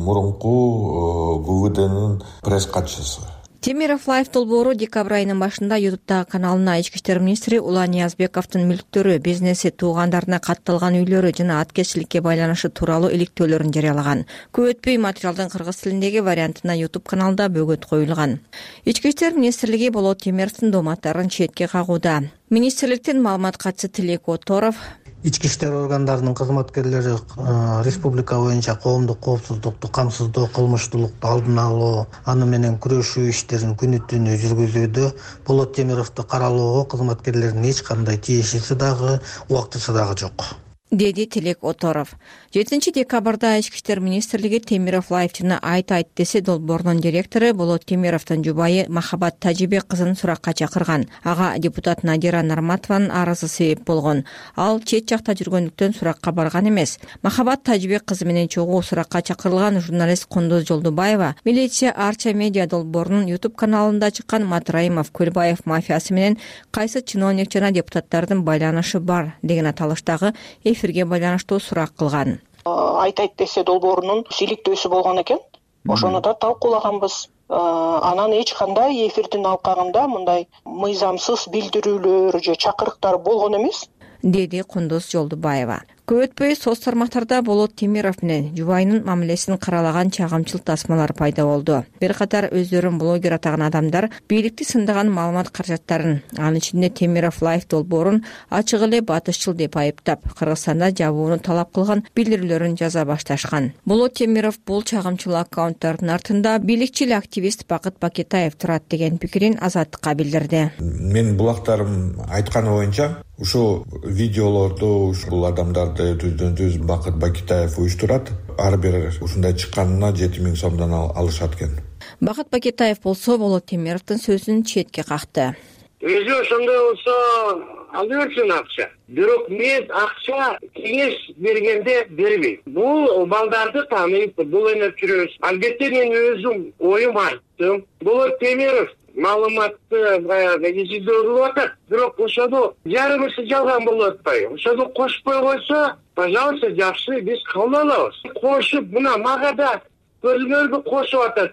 мурунку гэ вэ дэнин пресс катчысы. Темиров Лайф долбоору декабрь айынын башында ютубтагы каналына ички иштер министри Улан Ниязбековдун мүлктөрү, бизнеси, туугандарына катталган үйлөрү жана аткезчиликке байланышы тууралуу иликтөөлөрүн жарыялаган. Көп өтпөй материалдын кыргыз тилиндеги вариантына ютуб каналында бөгөт коюлган. Ички иштер министрлиги Болот Темировдун дооматтарын четке кагууда. Министрликтин маалымат катчысы Тилек Оторов ички иштер органдарынын кызматкерлери республика боюнча коомдук коопсуздукту камсыздоо, кылмыштуулукту алдын алуу, аны менен күрөшүү иштерин күнү түнү жүргүзүүдө. Болот Темировду каралоого кызматкерлердин эч кандай тиешеси дагы, убактысы дагы жок, деди Тилек Оторов. жетинчи декабрда ички иштер министрлиги Темиров Лайф жана Айт Айт десе долбоорунун директору Болот Темировдун жубайы Махабат Тажибек кызын суракка чакырган. Ага депутат Надира Нарматованын арызы себеп болгон. Ал чет жакта жүргөндүктөн суракка барган эмес. Махабат Тажибек кызы менен чогуу суракка чакырылган журналист Кундуз Жолдубаева милиция Арча медиа долбоорунун ютуб каналында чыккан Матраимов Көлбаев мафиясы менен кайсы чиновник жана депутаттардын байланышы бар деген аталыштагы эфирге байланыштуу сурак кылган. Айт Айт десе долбоорунун иликтөөсү болгон экен. Ошону да талкуулаганбыз. Анан эч кандай эфирдин алкагында мындай мыйзамсыз билдирүүлөр же чакырыктар болгон эмес, деди Кундуз Жолдубаева. Көп өтпөй соц тармактарда Болот Темиров менен жубайынын мамилесин каралаган чагымчыл тасмалар пайда болду. Бир катар өздөрүн блогер атаган адамдар бийликти сындаган маалымат каражаттарын, анын ичинде Темиров Лайф долбоорун ачык эле батышчыл деп айыптап, Кыргызстанда жабууну талап кылган билдирүүлөрүн жаза башташкан. Болот Темиров бул чагымчыл аккаунттардын артында бийликчил активист Бакыт Бакетаев турат деген пикирин Азаттыкка билдирди. Мен булактарым айтканы боюнча ушул видеолорду ушул адамдарды түздөн түз Бакыт Бакетаев уюштурат. Ар бир ушундай чыкканына жети миң сомдон алышат экен. Бакыт Бакетаев болсо Болот Темировдун сөзүн четке какты. Өзү ошондой болсо алып берсин акча. Бирок мен акча кеңеш бергенде бербейм. Бул балдарды тааныйт, бул өнөп жүрөбүз. Албетте мен өзүм оюм айттым. Болот Темиров маалыматты баягы изилдөө атат. Бирок ошону жарымысы жалган болуп атпайбы. Ошону кошпой койсо, пожалуйста, жакшы, биз кабыл алабыз. Кошуп, мына мага да көрүнөргө кошуп атат.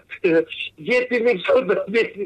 жети миң сомдон берди,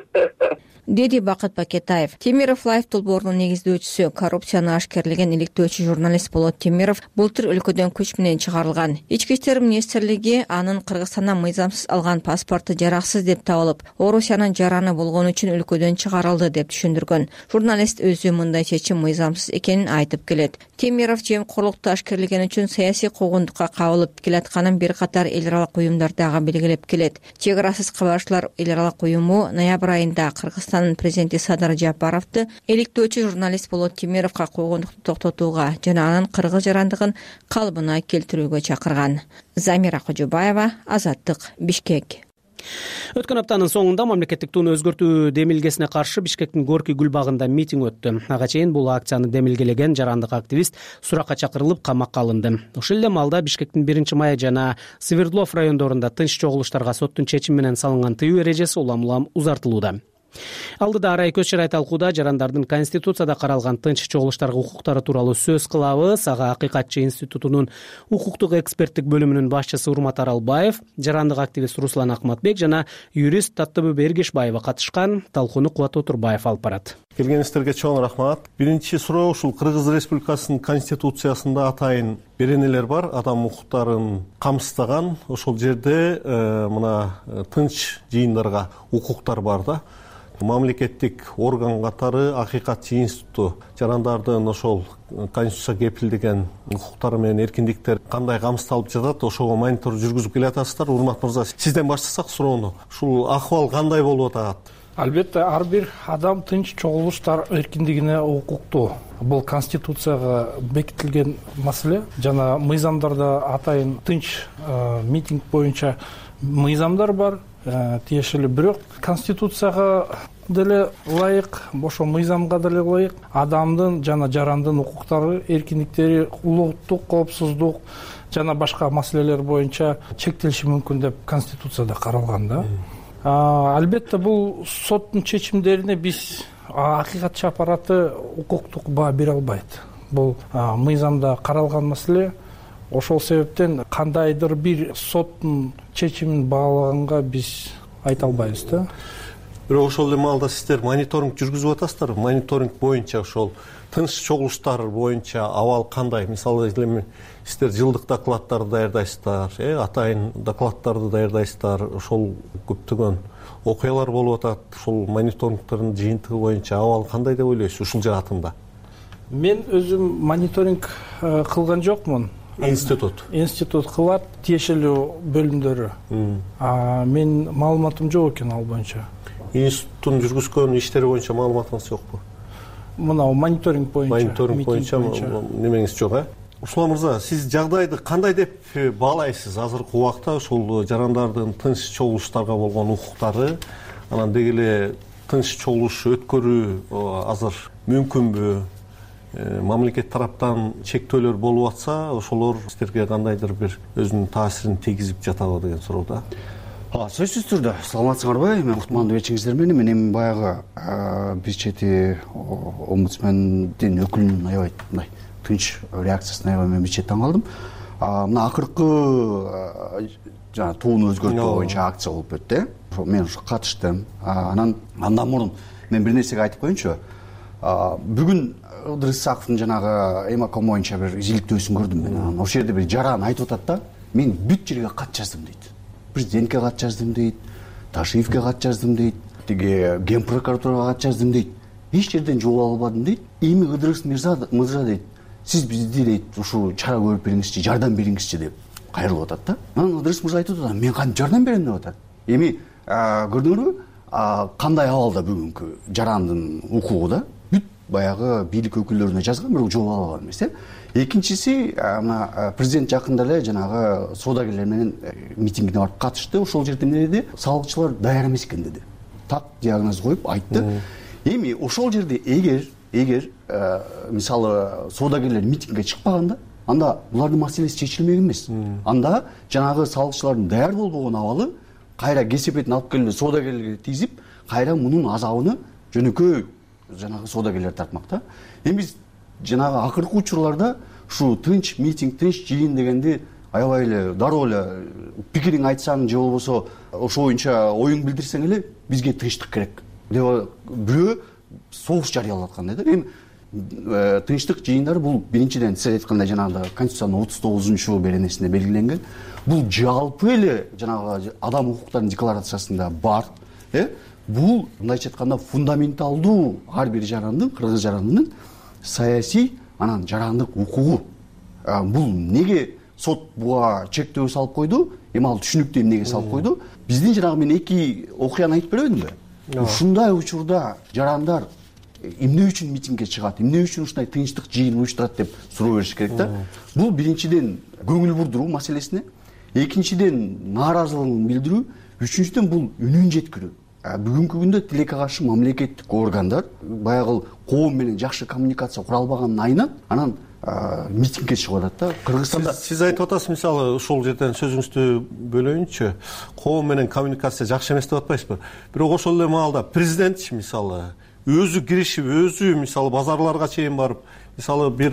деди Бакыт Бакетаев. Темиров Лайф долбоорунун негиздөөчүсү, коррупцияны ашкерлеген иликтөөчү журналист Болот Темиров былтыр өлкөдөн күч менен чыгарылган. Ички иштер министрлиги анын Кыргызстандан мыйзамсыз алган паспорту жараксыз деп табылып, Орусиянын жараны болгон үчүн өлкөдөн чыгарылды деп түшүндүргөн. Журналист өзү мындай чечим мыйзамсыз экенин айтып келет. Темиров жемкорлукту ашкерлеген үчүн саясий куугундукка кабылып келатканын бир катар эл аралык уюмдар дагы белгилеп келет. Чек арасыз кабарчылар эл аралык уюму ноябрь айында Кыргызстан президенти Садыр Жапаровду иликтөөчү журналист Болот Темировго куугундукту токтотууга жана анын кыргыз жарандыгын калыбына келтирүүгө чакырган. Замира Кожобаева, Азаттык, Бишкек. Өткөн аптанын соңунда мамлекеттик туunu өзгөртүү демилгесине каршы Бишкектин Горький гүл багында митинг өттү. Ага чейин бул акцияны демилгелеген жарандык активист суракка чакырылып камакка алынды. Ошол эле маалда Бишкектин биринчи май жана Свердлов райондорунда тынч чогулуштарга соттун чечими менен салынган тыюу эрежеси улам-улам узартылууда. Алдыда арай көз чарай талкууда жарандардын Конституцияда каралган тынч чогулуштарга укуктары тууралуу сөз кылабыз. Ага Акыйкатчы институтунун укуктук эксперттик бөлүмүнүн башчысы Урмат Аралбаев, жарандык активист Руслан Акматбек жана юрист Таттыбү Бергешбаева катышкан. Талкууну Кубат Отурбаев алып барат. Келгениңиздерге чоң рахмат. Биринчи суроо ушул Кыргыз Республикасынын Конституциясында атайын беренелер бар, адам укуктарын камсыздаган. Ошол жерде мына тынч жыйындарга укуктар бар да. Мамлекеттик орган катары Акыйкатчы институту жарандардын ошол Конституция кепилдеген укуктары менен эркиндиктер кандай камсыздалып жатат, ошого монитор жүргүзүп келатасыздар. Урмат мырза, сизден баштасак суроону. Ушул акыбал кандай болуп атат? Албетте ар бир адам тынч чогулуштар эркиндигине укуктуу. Бул Конституцияга бекитилген маселе. Жана мыйзамдарда атайын тынч митинг боюнча мыйзамдар бар, тиешелүү. Бирок Конституцияга деле ылайык, ошо мыйзамга деле ылайык адамдын жана жарандын укуктары, эркиндиктери, улуттук коопсуздук жана башка маселелер боюнча чектелиши мүмкүн деп Конституцияда каралган да. Албетте бул соттун чечимдерине биз акыйкатчы аппараты укуктук баа бере албайт. Бул мыйзамда каралган маселе. Ошол себептен кандайдыр бир соттун чечимин баалаганга биз айта албайбыз да. Бирок ошол эле маалда сиздер мониторинг жүргүзүп атасыздар. Мониторинг боюнча ошол тынч чогулуштар боюнча абал кандай? Мисалы эми сиздер жылдык докладдарды даярдайсыздар, э атайын докладдарды даярдайсыздар. Ошол көптөгөн окуялар болуп атат. Ошол мониторингтердин жыйынтыгы боюнча абал кандай деп ойлойсуз ушул жаатында? Мен өзүм мониторинг кылган жокмун. Институт. Институт кылат, тиешелүү бөлүмдөрү. А мен маалыматым жок экен ал боюнча. Институттун жүргүзгөн иштери боюнча маалыматыңыз жокпу? Мына мониторинг боюнча. Мониторинг боюнча немеңиз жок, э? Услан мырза, сиз жагдайды кандай деп баалайсыз? Азыркы убакта ушул жарандардын тынч чогулуштарга болгон укуктары, анан деги эле тынч чогулуш өткөрүү азыр мүмкүнбү? Мамлекет тараптан чектөөлөр болуп атса, ошолор сиздерге кандайдыр бир өзүнүн таасирин тийгизип жатабы деген суроо да. Сөзсүз түрдө саламатсыңарбы? Мен уктмандуу эчиңиздер менен мен баягы биз чети омбудсмендин өкүлүнүн аябай мындай тынч реакциясына аябай мен бич таң калдым. Мына акыркы жана тууну өзгөртүү боюнча акция болуп өттү. Мен ушу катыштым. Анан андан мурун мен бир нерсеге айтып коеюнчу. Бүгүн Ыдырыс Исаковдун жанагы Эмаком боюнча бир изиликтөөсүн көрдүм мен. Ошол жерде бир жаран айтып атат да, мен бүт жерге кат жаздым дейт. Президентке кат жаздым дейт, Ташиевке кат жаздым дейт, тиги Ген прокуратурага кат жаздым дейт. Эч жерден жол албадым дейт. Эми Ыдырыс мырза дейт, сиз бизди дейт ушул чара көрүп бериңизчи, жардам бериңизчи деп кайрылып атат да. Анан Ыдырыс мырза айтып атат, мен кантип жардам берем деп атат. Эми көрдүңөрбү, кандай абалда бүгүнкү жарандын укугу да? Баягы бийлик өкүлдөрүнө жазган, бирок жол ала алган эмес, э. Экинчиси, мына президент жакында эле жанагы соодагерлер менен митингине барып катышты. Ошол жерде эмне деди? Салыкчылар даяр эмес экен деди. Так диагноз коюп айтты. Эми ошол жерде эгер эгер мисалы соодагерлер митингге чыкпаганда, анда булардын маселеси чечилмек эмес. Анда жанагы салыкчылардын даяр болбогон абалы кайра кесепетин алып келип соодагерлерге тийзип, кайра мунун азабын жөнөкөй жанагы соодагерлер тартмак да. Эми биз жанагы акыркы учурларда ушу тынч митинг, тынч жыйын дегенди аябай эле дароо эле пикириң айтсаң же болбосо ошо боюнча оюң билдирсең эле бизге тынчтык керек деп бирөө согуш жарыялап аткандай да. Эми тынчтык жыйындары бул биринчиден сиз айткандай жанагы Конституциянын отуз тогузунчу беренесинде белгиленген. Бул жалпы эле жанагы адам укуктарынын декларациясында бар, э? Бул мындайча айтканда фундаменталдуу ар бир жарандын, кыргыз жарандынын саясий анан жарандык укугу. Бул неге сот буга чектөө салып койду? Эми ал түшүнүктүү эмнеге салып койду? Биздин жанагы мен эки окуяны айтып бербедимби? Ушундай учурда жарандар эмне үчүн митингге чыгат, эмне үчүн ушундай тынчтык жыйын уюштурат деп суроо бериш керек да. Бул биринчиден көңүл бурдуруу маселесине, экинчиден нааразылыгын билдирүү, үчүнчүдөн бул үнүн жеткирүү. Бүгүнкү күндө тилекке каршы мамлекеттик органдар баягы коом менен жакшы коммуникация кура албаганын айынан анан митингге чыгып атат да. Кыргызстанда сиз айтып атасыз, мисалы ушул жерден сөзүңүздү бөлөйүнчү, коом менен коммуникация жакшы эмес деп атпайсызбы? Бирок ошол эле маалда президент мисалы өзү киришип, өзү мисалы базарларга чейин барып, мисалы бир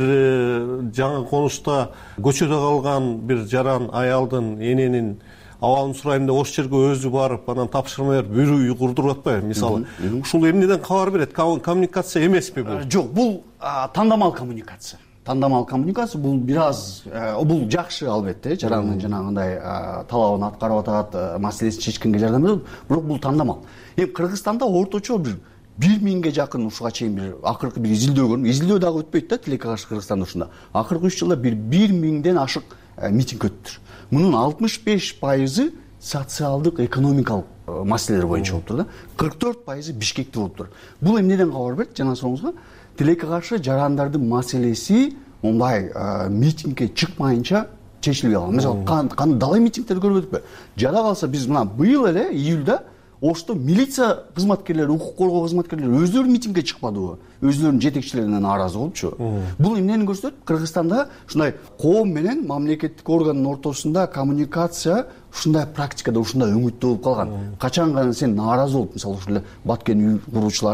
жаңы конушта көчөдө калган бир жаран аялдын эненин абалын сурайм деп ошол жерге өзү барып, анан тапшырма берип, бир үй курдуруп атпайбы? Мисалы, ушул эмнеден кабар берет? Коммуникация эмеспи бул? Жок, бул тандамал коммуникация. Тандамал коммуникация бул бир аз бул жакшы албетте, жарандын жанагындай талабын аткарып атат, маселесин чечкенге жардам берет, бирок бул тандамал. Эми Кыргызстанда орточо бир бир миңге жакын ушуга чейин бир акыркы бир изилдөө көрдүм. Изилдөө дагы өтпөйт да тилекке каршы Кыргызстанда ушунда. Акыркы үч жылда бир бир миңден ашык митинг өттү. Мунун алтымыш беш пайызы социалдык, экономикалык маселелер боюнча болуптур да. кырк төрт пайызы Бишкекте болуптур. Бул эмнеден кабар берет? Жана сооңузга тилекке каршы жарандардын маселеси мындай митингге чыкмайынча чечилбей калган. Мисалы, кандай далай митингдер көрбөдүкпү? Жада калса биз мына быйыл эле июлда Ошто милиция кызматкерлери, укук коргоо кызматкерлери өздөрү митингге чыкпадыбы? Өздөрүнүн жетекчилеринен нааразы болупчу. Бул эмнени көрсөтөт? Кыргызстанда ушундай коом менен мамлекеттик органдын ортосунда коммуникация ушундай практикада, ушундай өңүттө болуп калган. Качан гана сен нааразы болуп, мисалы ушул Баткен үй куруучулары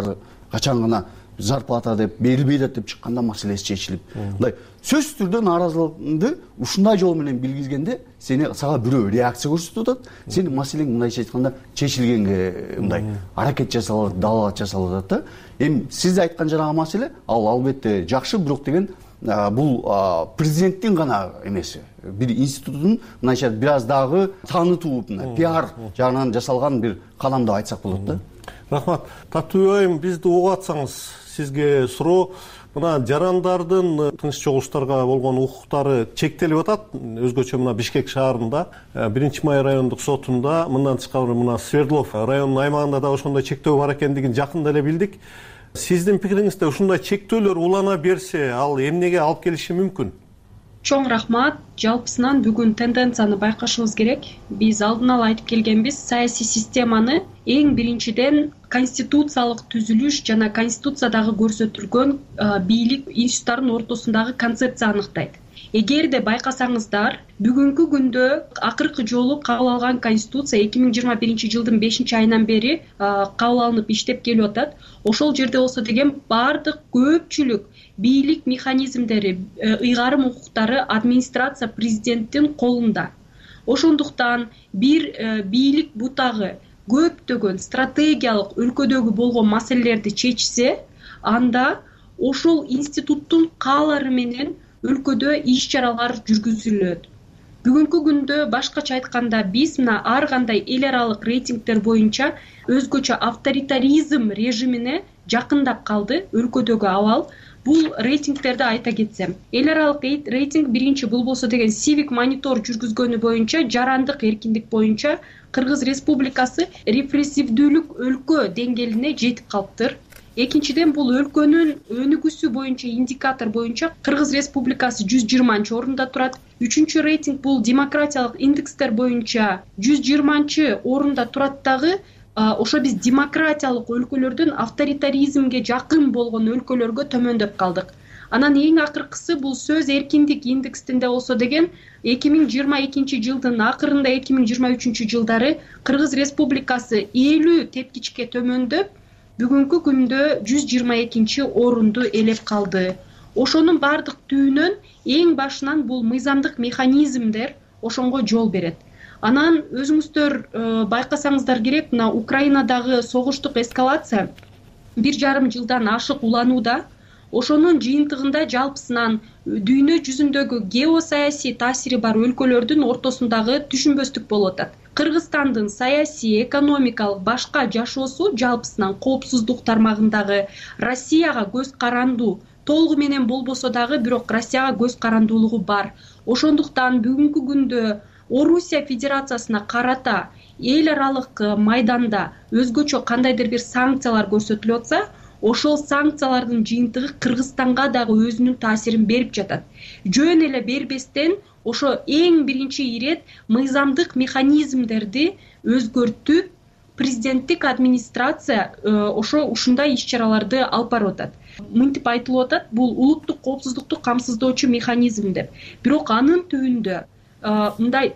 качан гана зарплата деп берилбейт деп чыкканда маселеси чечилип, мындай сөзсүз түрдө нааразылыгыңды ушундай жол менен билгизгенде сени сага бирөө реакция көрсөтүп атат, сенин маселең мындайча айтканда чечилгенге мындай аракет жасалып, далаат жасалып атат да. Эми сиз айткан жанагы маселе ал албетте жакшы, бирок деген бул президенттин гана эмеси, бир институттун мындайча бир аз дагы таанытуу, пиар жагынан жасалган бир кадам деп айтсак болот да. Рахмат. Таттуу айым, бизди угуп атсаңыз, сизге суроо. Мына жарандардын тынч чогулуштарга болгон укуктары чектелип атат. Өзгөчө мына Бишкек шаарында, биринчи май райондук сотунда, мындан тышкары мына Свердлов районунун аймагында да ошондой чектөө бар экендигин жакында эле билдик. Сиздин пикириңизде ушундай чектөөлөр улана берсе, ал эмнеге алып келиши мүмкүн? Чоң рахмат. Жалпысынан бүгүн тенденцияны байкашыбыз керек. Биз алдын ала айтып келгенбиз, саясий системаны эң биринчиден конституциялык түзүлүш жана конституциядагы көрсөтүлгөн бийлик институттарынын ортосундагы концепция аныктайт. Эгерде байкасаңыздар, бүгүнкү күндө акыркы жолу кабыл алган конституция эки миң жыйырма биринчи жылдын бешинчи айынан бери кабыл алынып иштеп келип атат. Ошол жерде болсо деген бардык көпчүлүк бийлик механизмдери, ыйгарым укуктары администрация президенттин колунда. Ошондуктан бир бийлик бутагы көптөгөн стратегиялык өлкөдөгү болгон маселелерди чечсе, анда ошол институттун каалары менен өлкөдө иш чаралар жүргүзүлөт. Бүгүнкү күндө башкача айтканда биз мына ар кандай эл аралык рейтингдер боюнча өзгөчө авторитаризм режимине жакындап калды өлкөдөгү абал. Бул рейтингтерди айта кетсем, эл аралык рейтинг биринчи бул болсо деген Civic Monitor жүргүзгөнү боюнча жарандык эркиндик боюнча Кыргыз Республикасы репрессивдүүлүк өлкө деңгээлине жетип калыптыр. Экинчиден бул өлкөнүн өнүгүүсү боюнча индикатор боюнча Кыргыз Республикасы жүз жыйырманчы орунда турат. Үчүнчү рейтинг бул демократиялык индекстер боюнча жүз жыйырманчы орунда турат дагы. Ошо биз демократиялык өлкөлөрдөн авторитаризмге жакын болгон өлкөлөргө төмөндөп калдык. Анан эң акыркысы бул сөз эркиндик индексинде болсо деген эки миң жыйырма экинчи жылдын акырында эки миң жыйырма үчүнчү жылдары Кыргыз Республикасы элүү тепкичке төмөндөп, бүгүнкү күндө жүз жыйырма экинчи орунду ээлеп калды. Ошонун бардык түбүнөн эң башынан бул мыйзамдык механизмдер ошонго жол берет. Анан өзүңүздөр байкасаңыздар керек, мына Украинадагы согуштук эскалация бир жарым жылдан ашык уланууда. Ошонун жыйынтыгында жалпысынан дүйнө жүзүндөгү геосаясий таасири бар өлкөлөрдүн ортосундагы түшүнбөстүк болуп атат. Кыргызстандын саясий, экономикалык башка жашоосу жалпысынан коопсуздук тармагындагы Россияга көз карандуу толугу менен болбосо дагы, бирок Россияга көз карандуулугу бар. Ошондуктан бүгүнкү күндө Орусия Федерациясына карата эл аралык майданда өзгөчө кандайдыр бир санкциялар көрсөтүлүп атса, ошол санкциялардын жыйынтыгы Кыргызстанга дагы өзүнүн таасирин берип жатат. Жөн эле бербестен ошо эң биринчи ирет мыйзамдык механизмдерди өзгөртүп, президенттик администрация ошо ушундай иш чараларды алып барып атат. Мынтип айтылып атат, бул улуттук коопсуздукту камсыздоочу механизм деп. Бирок анын түбүндө мындай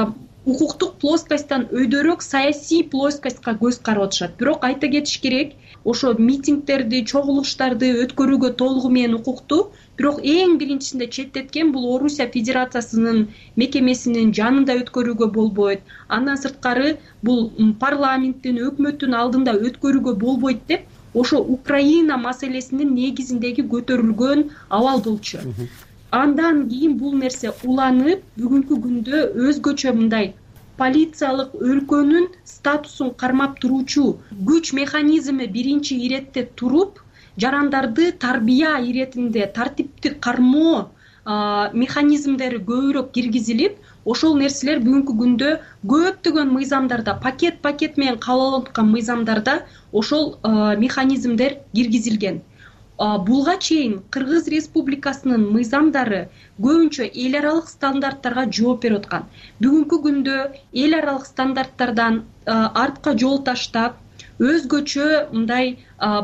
укуктук плоскостьтан өйдөрөөк саясий плоскостька көз карап атышат. Бирок айта кетиш керек, ошо митингдерди, чогулуштарды өткөрүүгө толугу менен укуктуу, бирок эң биринчисинде четтеткен бул Орусия Федерациясынын мекемесинин жанында өткөрүүгө болбойт. Андан сырткары бул парламенттин, өкмөттүн алдында өткөрүүгө болбойт деп ошо Украина маселесинин негизиндеги көтөрүлгөн абал болчу. Андан кийин бул нерсе уланып, бүгүнкү күндө өзгөчө мындай полициялык өлкөнүн статусун кармап туруучу күч механизми биринчи иретте туруп, жарандарды тарбия иретинде тартиптик кармоо механизмдери көбүрөөк киргизилип, ошол нерселер бүгүнкү күндө көптөгөн мыйзамдарда, пакет-пакет менен кабыл алынган мыйзамдарда ошол механизмдер киргизилген. Булга чейин Кыргыз Республикасынын мыйзамдары көбүнчө эл аралык стандарттарга жооп берип аткан. Бүгүнкү күндө эл аралык стандарттардан артка жол таштап, өзгөчө мындай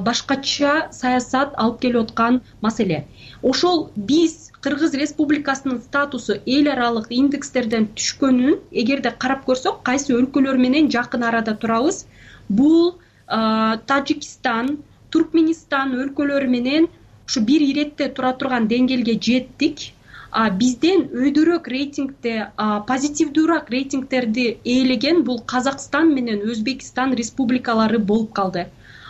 башкача саясат алып келип аткан маселе. Ошол биз Кыргыз Республикасынын статусу эл аралык индекстерден түшкөнүн эгерде карап көрсөк, кайсы өлкөлөр менен жакын арада турабыз? Бул Тажикстан, Туркменистан өлкөлөрү менен ушу бир иретте тура турган деңгээлге жеттик. Бизден өйдөрөөк рейтингде, позитивдүүрөөк рейтингтерди ээлеген бул Казакстан менен Өзбекстан республикалары болуп калды.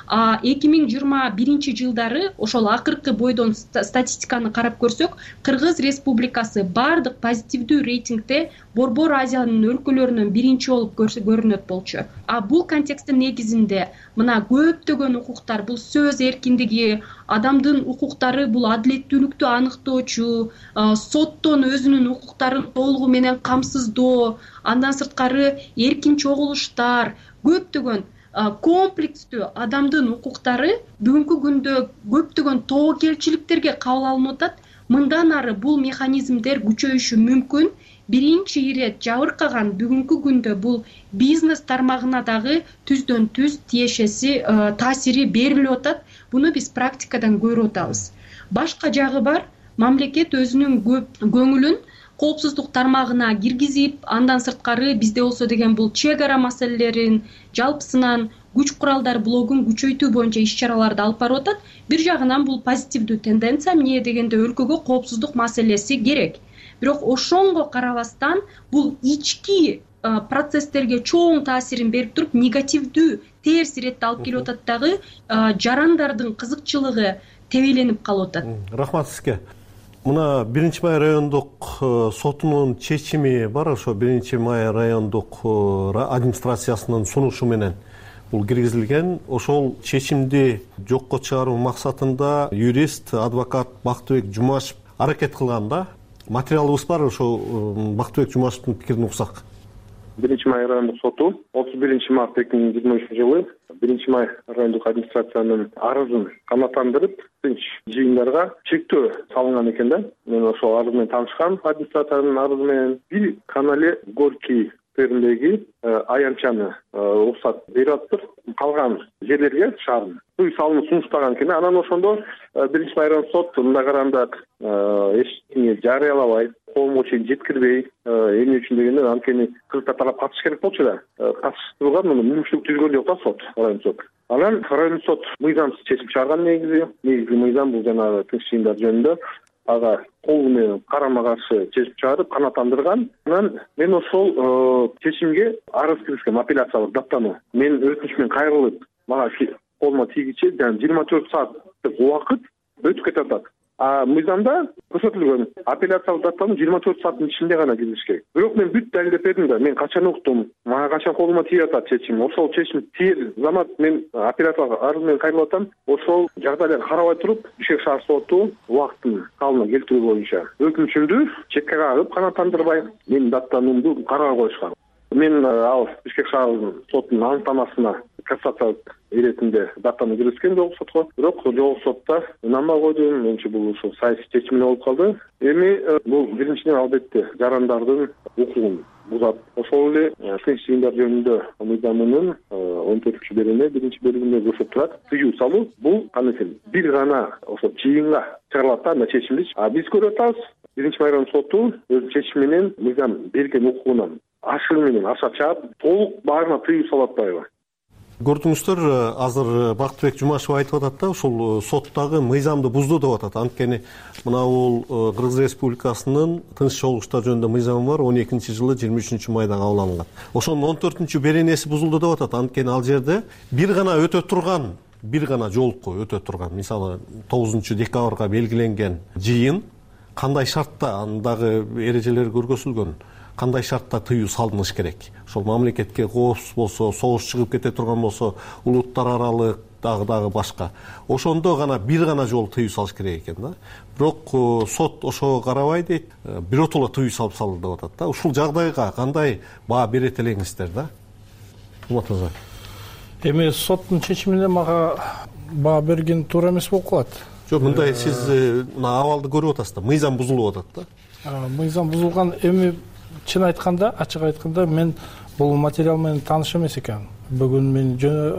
эки миң жыйырма биринчи жылдары ошол акыркы бойдон статистиканы карап көрсөк, Кыргыз Республикасы бардык позитивдүү рейтингде Борбор Азиянын өлкөлөрүнөн биринчи болуп көрүнөт болчу. А бул контексттин негизинде мына көптөгөн укуктар, бул сөз эркиндиги, адамдын укуктары, бул адилеттүүлүктү аныктоочу, соттон өзүнүн укуктарын толугу менен камсыздоо, андан сырткары эркин чогулуштар, көптөгөн комплекстүү адамдын укуктары бүгүнкү күндө көптөгөн тобокелчиликтерге кабыл алынып атат. Мындан ары бул механизмдер күчөйүшү мүмкүн. Биринчи ирет жабыркаган бүгүнкү күндө бул бизнес тармагына дагы түздөн түз тиешеси таасири берилип атат. Буну биз практикадан көрүп атабыз. Башка жагы бар, мамлекет өзүнүн көңүлүн коопсуздук тармагына киргизип, андан сырткары бизде болсо деген бул чек ара маселелерин, жалпысынан күч куралдар блогун күчөйтүү боюнча иш-чараларды алып барып атат. Бир жагынан бул позитивдүү тенденция, эмне дегенде өлкөгө коопсуздук маселеси керек. Бирок ошонго карабастан бул ички процесстерге чоң таасирин берип туруп, негативдүү терс иретти алып келип атат дагы, жарандардын кызыкчылыгы тебеленип калып атат. Рахмат сизге. Мына биринчи май райондук сотунун чечими бар, ошо биринчи май райондук администрациясынын сунушу менен бул киргизилген. Ошол чечимди жокко чыгаруу максатында юрист, адвокат Бактыбек Жумашев аракет кылган да. Материалыбыз бар, ошо Бактыбек Жумашевдин пикирин уксак. биринчи май райондук соту отуз биринчи март эки миң жыйырма үчүнчү жылы биринчи май райондук администрациянын арызын канааттандырып, тынч жыйындарга чектөө салынган экен да. Мен ошол арыз менен таанышкам, администрациянын арызы менен. Бир гана эле Горький сквериндеги аянтчаны уруксат берип атыптыр. Калган жерлерге шаардын үй салууну сунуштаган экен. Анан ошондо биринчи май райондук сот мындай караганда эчтене жарыялабай, коомго чейин жеткирбей, эмне үчүн дегенде анткени кыргыздар тарап катыш керек болчу да. Катышууга муну мүмкүнчүлүк түзгөн жок да сот, райондук сот. Анан райондук сот мыйзамсыз чечим чыгарган негизи. Негизги мыйзам бул жанагы тынч жыйындар жөнүндө ага кол менен карама каршы чечим чыгарып канааттандырган. Анан мен ошол чечимге арыз киргизгем, апелляциялык даттануу. Мен өтүнүч менен кайрылып, мага колума тийгичи жыйырма төрт сааттык убакыт өтүп кетип атат. А мыйзамда көрсөтүлгөн апелляциялык даттануу жыйырма төрт сааттын ичинде гана киргизиш керек. Бирок мен бүт дайындап бердим да, мен качан уктум, мага качан колума тийип атат чечим. Ошол чечим тиер замат мен апелляциялык арыз менен кайрылып атам. Ошол жагдайларды карабай туруп, Бишкек шаар соту убактын калыбына келтирүү боюнча өкүнчүмдү чекке кагып канааттандырбай менин даттануумду карабай коюшкан. Мен ал Бишкек шаар сотунун аныктамасына кассациялык иретинде даттануу киргизген жогу сотко. Бирок жогу сотто ынанбай койдум. Менчи бул ушул саясий чечим эле болуп калды. Эми бул биринчиден албетте жарандардын укугун бузат. Ошол эле тынч жыйындар жөнүндө мыйзамынын он төртүнчү берене биринчи бөлүгүндө көрсөтүп турат. Тыюу салуу бул кандай бир гана ошо жыйынга чыгарылат да, мына чечимди. А биз көрүп атабыз, биринчи май райондук соту өз чечими менен мыйзам берген укугунан ашыгы менен аша чаап, толук баарына тыюу салып атпайбы? Көрдүңүздөр, азыр Бактыбек Жумашев айтып атат да, ушул соттагы мыйзамды бузду деп атат. Анткени мына бул Кыргыз Республикасынын тынч чогулуштар жөнүндө мыйзамы бар, он экинчи жылы жыйырма үчүнчү майда кабыл алынган. Ошонун он төртүнчү беренеси бузулду деп атат. Анткени ал жерде бир гана өтө турган, бир гана жолку өтө турган, мисалы тогузунчу декабрга белгиленген жыйын кандай шартта, андагы эрежелер көргөзүлгөн, кандай шартта тыюу салыныш керек. Ошол мамлекетке коопсуз болсо, согуш чыгып кете турган болсо, улуттар аралык дагы дагы башка. Ошондо гана бир гана жолу тыюу салыш керек экен да. Бирок сот ошого карабай дейт, биротоло тыюу салып салды деп атат да. Ушул жагдайга кандай баа берет элеңиздер да? Умат мырза. Эми соттун чечимине мага баа берген туура эмес болуп калат. Жок, мындай сиз мына абалды көрүп атасыз да, мыйзам бузулуп атат да. Мыйзам бузулган, эми чын айтканда, ачык айтканда мен бул материал менен тааныш эмес экен. Бүгүн мен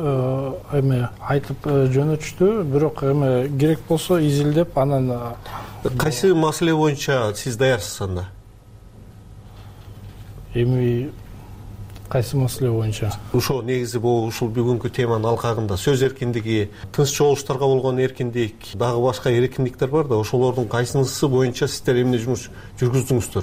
эме айтып жөнөтүштү, бирок эме керек болсо изилдеп анан кайсы маселе боюнча сиз даярсыз анда? Эми кайсы маселе боюнча? Ошо негизи бул ушул бүгүнкү теманын алкагында сөз эркиндиги, тынч чогулуштарга болгон эркиндик, дагы башка эркиндиктер бар да, ошолордун кайсынысы боюнча сиздер эмне жумуш жүргүздүңүздөр?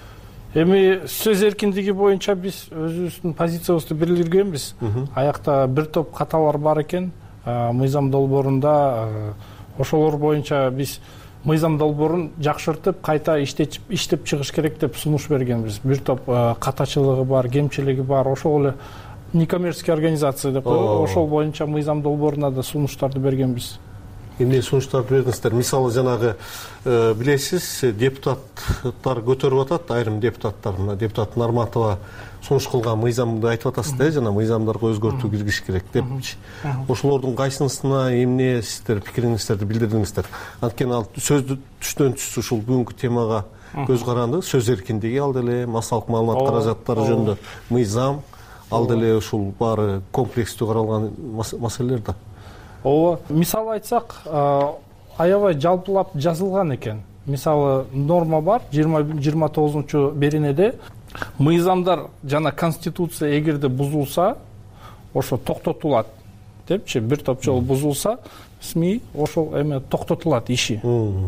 Эми сөз эркиндиги боюнча биз өзүбүздүн позициябызды билдиргенбиз. Аякта бир топ каталар бар экен. Мыйзам долбоорунда ошолор боюнча биз мыйзам долбоорун жакшыртып, кайта иштеп иштеп чыгыш керек деп сунуш бергенбиз. Бир топ катачылыгы бар, кемчилиги бар, ошол эле некоммерческий организация деп коебуз. Ошол боюнча мыйзам долбооруна да сунуштарды бергенбиз. Эмне сунуштарды бердиңиздер? Мисалы жанагы билесиз, депутаттар көтөрүп атат, айрым депутаттар, мына депутат Нарматова сунуш кылган мыйзамды айтып атасыз да, жана мыйзамдарга өзгөртүү киргизиш керек депчи. Ошолордун кайсынысына эмне сиздер пикириңиздерди билдирдиңиздер? Анткени ал сөздү түштөн түз ушул бүгүнкү темага көз каранды, сөз эркиндиги, ал деле массалык маалымат каражаттары жөнүндө мыйзам, ал деле ушул баары комплекстүү каралган маселелер да. Ооба, мисалы айтсак, аябай жалпылап жазылган экен. Мисалы норма бар, жыйырма тогузунчу беренеде мыйзамдар жана конституция эгерде бузулса, ошо токтотулат депчи, бир топ жолу бузулса, СМИ ошол эме токтотулат иши.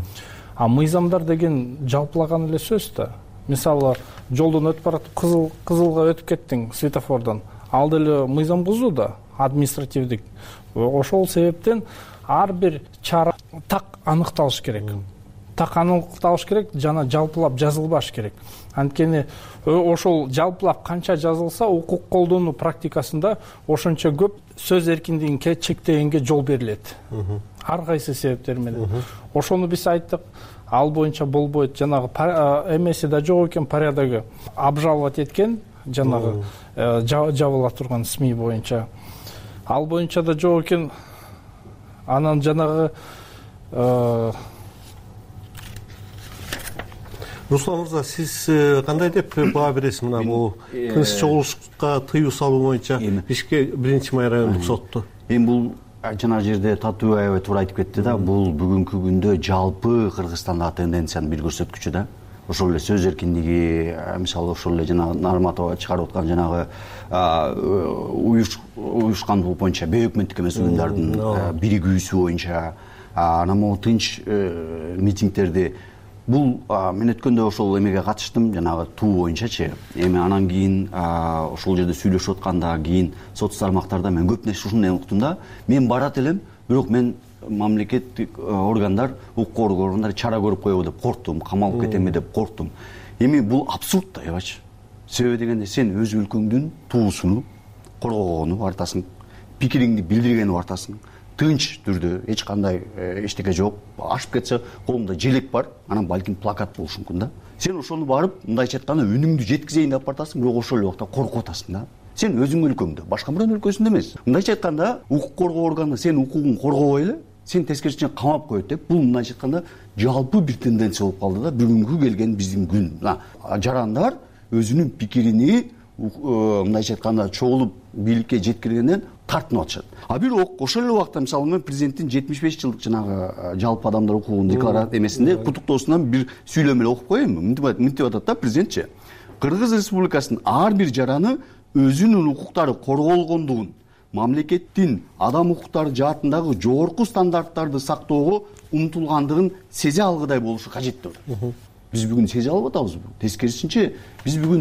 А мыйзамдар деген жалпылаган эле сөз да. Мисалы жолдон өтүп баратып кызыл кызылга өтүп кеттиң светофордон. Ал деле мыйзам бузуу да, административдик. Ошол себептен ар бир чара так аныкталыш керек. Так аныкталыш керек жана жалпылап жазылбаш керек. Анткени ошол жалпылап канча жазылса, укук колдонуу практикасында ошончо көп сөз эркиндигин чектегенге жол берилет. Ар кайсы себептер менен. Ошону биз айттык, ал боюнча болбойт. Жанагы эмеси да жок экен, порядогу обжаловать эткен, жанагы жабыла турган СМИ боюнча. Ал боюнча да жок экен. Анан жанагы Руслан мырза, сиз кандай деп баа бересиз мына бул тынч чогулушка тыюу салуу боюнча Бишкек биринчи май райондук сотту? Эми бул жана жерде Татуу аябай туура айтып кетти да, бул бүгүнкү күндө жалпы Кыргызстандагы тенденциянын бир көрсөткүчү да. Ошол эле сөз эркиндиги, мисалы ошол эле жана Нарматова чыгарып аткан жанагы уюшкандуу боюнча бейөкмөттүк эмес уюмдардын биригүүсү боюнча, анан могу тынч митингдерди, бул мен өткөндө ошол эмеге катыштым, жанагы туу боюнчачы. Эми анан кийин ошол жерде сүйлөшүп атканда кийин соц тармактарда мен көп нерсе ушуну уктум да. Мен барат элем, бирок мен мамлекеттик органдар, укук органдары чара көрүп коебу деп корктум, камалып кетемби деп корктум. Эми бул абсурд да, эбачы. Себеби дегенде сен өз өлкөңдүн туусуну коргогону артасың, пикириңди билдиргени артасың, тынч түрдө эч кандай эчтеке жок, ашып кетсе колуңда желек бар, анан балким плакат болушу мүмкүн да. Сен ошону барып, мындайча айтканда үнүңдү жеткизейин деп бартасың, бирок ошол эле убакта коркуп атасың да. Сен өзүң өлкөңдө, башка бирөөнүн өлкөсүндө эмес. Мындайча айтканда, укук коргоо органы сен укугуң коргобой эле, сен тескерисинче камап коет деп, бул мындайча айтканда жалпы бир тенденция болуп калды да, бүгүнкү келген биздин күн. Жарандар өзүнүн пикирини мындайча айтканда чогулуп бийликке жеткиргенден тартынып атышат. А бирок ошол эле убакта мисалы мен президенттин жетимиш беш жылдык жанагы жалпы адамдар укугунун декларация эмесинде кутуктоосунан бир сүйлөм эле окуп коеюнбу? Мынтип атат да президентчи: Кыргыз Республикасынын ар бир жараны өзүнүн укуктары корголгондугун, мамлекеттин адам укуктары жаатындагы жогорку стандарттарды сактоого умтулгандыгын сезе алгыдай болушу кажет деп. Биз бүгүн сезе алып атабызбы? Тескерисинче биз бүгүн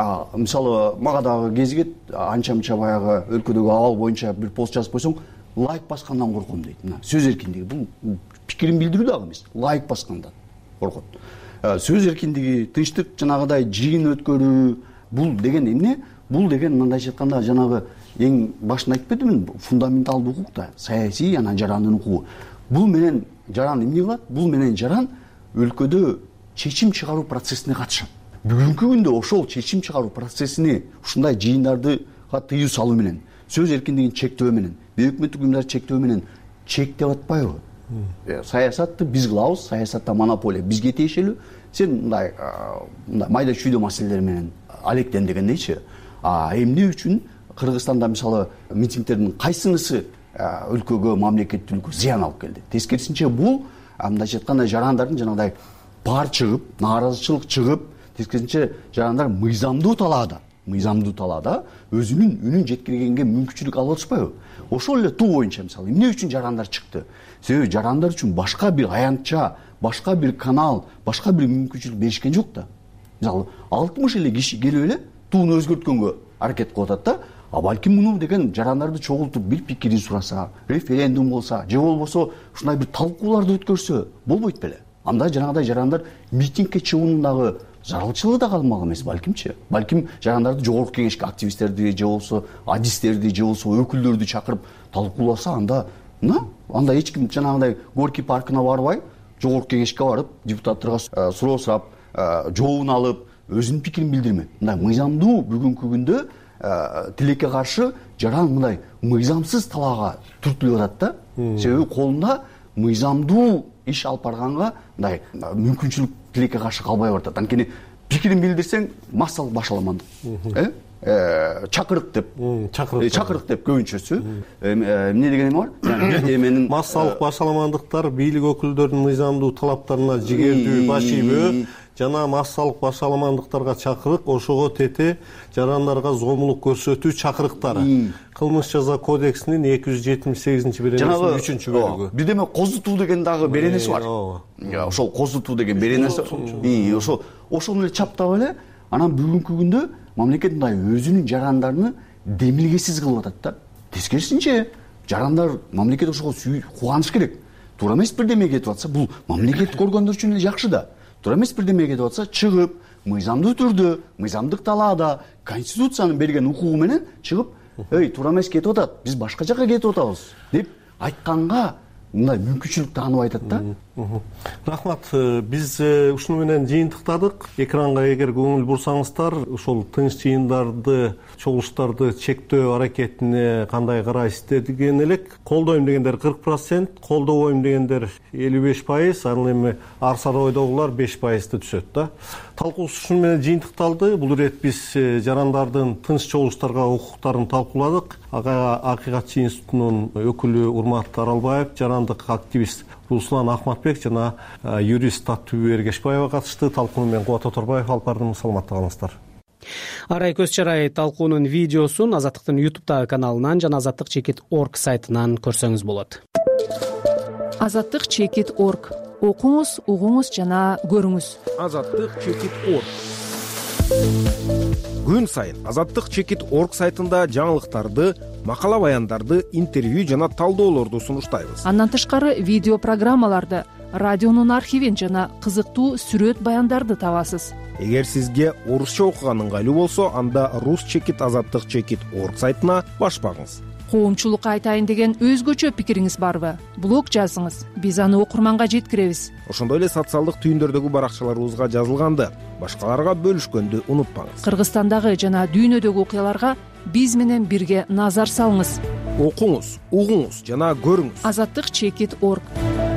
мисалы мага дагы кезигет, анча мынча баягы өлкөдөгү абал боюнча бир пост жазып койсоң, лайк баскандан корком дейт. Мына сөз эркиндиги, бул пикирин билдирүү дагы эмес, лайк баскандан коркот. Сөз эркиндиги, тынчтык жанагыдай жыйын өткөрүү, бул деген эмне? Бул деген мындайча айтканда жанагы эң башында айтып кетимин, фундаменталдуу укук да, саясий анан жарандын укугу. Бул менен жаран эмне кылат? Бул менен жаран өлкөдө чечим чыгаруу процессине катышат. Бүгүнкү күндө ошол чечим чыгаруу процессине ушундай жыйындарды тыюу салуу менен, сөз эркиндигин чектөө менен, бейөкмөттүк уюмдарды чектөө менен чектеп атпайбы? Саясатты биз кылабыз, саясатта монополия бизге тиешелүү. Сен мындай мындай майда чүйдө маселелер менен алектен дегендейчи. А эмне үчүн Кыргызстанда мисалы митингдердин кайсынысы өлкөгө, мамлекеттүүлүккө зыян алып келди? Тескерисинче бул мындайча айтканда жарандардын жанагыдай пар чыгып, нааразычылык чыгып, тескерисинче жарандар мыйзамдуу талаада, мыйзамдуу талаада өзүнүн үнүн жеткиргенге мүмкүнчүлүк алып атышпайбы? Ошол эле туу боюнча мисалы эмне үчүн жарандар чыкты? Себеби жарандар үчүн башка бир аянтча, башка бир канал, башка бир мүмкүнчүлүк беришкен жок да. Мисалы алтымыш эле киши келип эле тууну өзгөрткөнгө аракет кылып атат да. А балким муну деген жарандарды чогултуп бир пикирин сураса, референдум болсо, же болбосо ушундай бир талкууларды өткөрсө болбойт беле? Анда жанагыдай жарандар митингге чыгуунун дагы зарылчылыгы да калмак эмес балкимчи. Балким жарандарды жогорку кеңешке активисттерди же болбосо адистерди же болбосо өкүлдөрдү чакырып талкууласа, анда на анда эч ким жанагыдай Горький паркына барбай, жогорку кеңешке барып, депутаттарга суроо сурап, жообун алып, өзүнүн пикирин билдирмек. Мындай мыйзамдуу бүгүнкү күндө тилекке каршы жаран мындай мыйзамсыз талаага түртүлүп атат да. Себеби колунда мыйзамдуу иш алып барганга мындай мүмкүнчүлүк тилекке каршы калбай баратат. Анткени пикирин билдирсең массалык башаламандык, э, чакырык деп, чакырык, чакырык деп көбүнчөсү эмне деген эме бар? Бир теменин массалык башаламандыктар бийлик өкүлдөрүнүн мыйзамдуу талаптарына жигердүү баш ийбөө жана массалык башаламандыктарга чакырык, ошого тете жарандарга зомбулук көрсөтүү чакырыктары. Кылмыш жаза кодексинин эки жүз жетимиш сегизинчи беренесинин үчүнчү бөлүгү. Бирдеме козутуу деген дагы беренеси бар. Ошол козутуу деген беренеси. Ошо ошону эле чаптап эле, анан бүгүнкү күндө мамлекет мындай өзүнүн жарандарын демилгесиз кылып атат да. Тескерисинче жарандар мамлекет ошого кубаныш керек. Туура эмес бирдеме кетип атса, бул мамлекет көргөндөр үчүн эле жакшы да. Туура эмес бирдеме кетип атса, чыгып, мыйзамдуу түрдө, мыйзамдык талаада, конституциянын берген укугу менен чыгып, "Эй, туура эмес кетип атат, биз башка жака кетип атабыз" деп айтканга мындай мүмкүнчүлүк таанып айтат да. Рахмат, биз ушуну менен жыйынтыктадык. Экранга эгер көңүл бурсаңыздар, ошол тынч жыйындарды, чогулуштарды чектөө аракетине кандай карайсыздар деген элек. Колдойм дегендер кырк процент, колдобойм дегендер элүү беш пайыз, ал эми ар саройдогулар беш пайызды түшөт да. Талкуубуз ушуну менен жыйынтыкталды. Бул ирет биз жарандардын тынч чогулуштарга укуктарын талкууладык. Ага Акыйкатчы институтунун өкүлү Урмат Аралбаев, жарандык активист Руслан Ахматбек жана юрист Таттыбү Эргешбаева катышты. Талкууну менен Кубат Оторбаев алып бардым. Саламатта калыңыздар. Арай көз чарай талкуунун видеосун Азаттыктын YouTube каналынан жана азаттык чекит точка орг сайтынан көрсөңүз болот. азаттык чекит точка орг. Окуңуз, угуңуз жана көрүңүз. азаттык чекит точка орг. Күн сайын азаттык чекит точка орг сайтында жаңылыктарды, макала баяндарды, интервью жана талдоолорду сунуштайбыз. Андан тышкары видео программаларды, радионун архивин жана кызыктуу сүрөт баяндарды табасыз. Эгер сизге орусча окуган ыңгайлуу болсо, анда рус чекит азаттык чекит точка орг сайтына баш багыңыз. Коомчулукка айтайын деген өзгөчө пикириңиз барбы? Блог жазыңыз, биз аны окурманга жеткиребиз. Ошондой эле социалдык түйүндөрдөгү баракчаларыбызга жазылганды башкаларга бөлүшкөндү унутпаңыз. Кыргызстандагы жана дүйнөдөгү окуяларга биз менен бирге назар салыңыз. Окуңуз, угуңуз жана көрүңүз. азаттык чекит точка орг.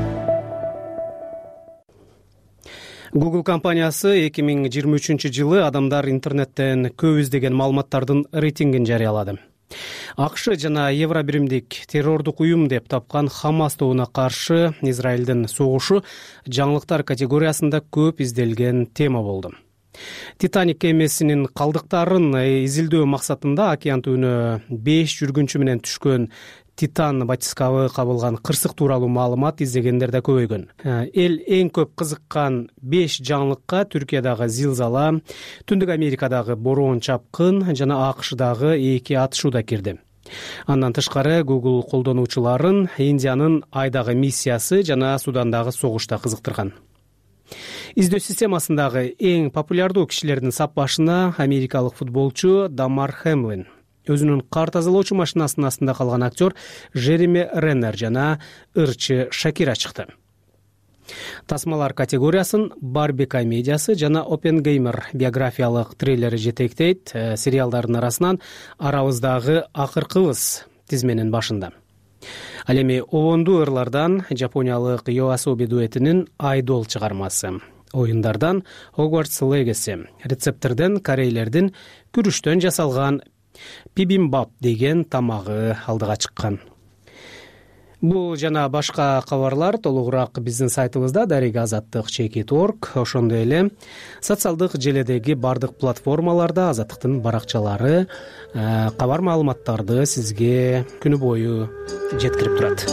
Google компаниясы эки миң жыйырма үчүнчү жылы адамдар интернеттен көп издеген маалыматтардын рейтингин жарыялады. АКШ жана Евробиримдик террордук уюм деп тапкан Хамас тобуна каршы Израилдин согушу жаңылыктар категориясында көп изделген тема болду. Титаник кемесинин калдыктарын изилдөө максатында океан түбүнө беш жүргүнчү менен түшкөн Титан батискабы кабылган кырсык тууралуу маалымат издегендер да көбөйгөн. Эл эң көп кызыккан беш жаңылыкка Түркиядагы зилзала, Түндүк Америкадагы бороон чапкын жана АКШдагы эки атышуу да кирди. Андан тышкары Google колдонуучуларын Индиянын Айдагы миссиясы жана Судандагы согуш да кызыктырган. Издөө системасындагы эң популярдуу кишилердин сап башына америкалык футболчу Дамар Хэмлин, өзүнүн кар тазалоочу машинасынын астында калган актер Жереми Реннер жана ырчы Шакира чыкты. Тасмалар категориясын Барби комедиясы жана Оппенгеймер биографиялык трейлери жетектейт. Сериалдардын арасынан Арабыздагы акыркыбыз тизменин башында. Ал эми обондуу ырлардан жапониялык Йоасоби дуэтинин Айдол чыгармасы, оюндардан Hogwarts Legacy, рецептерден корейлердин күрүштөн жасалган Бибимбап деген тамагы алдыга чыккан. Бул жана башка кабарлар толугураак биздин сайтыбызда дарек азаттык чекит орг, ошондой эле социалдык желедеги бардык платформаларда Азаттыктын баракчалары кабар маалыматтарды сизге күнү бою жеткирип турат.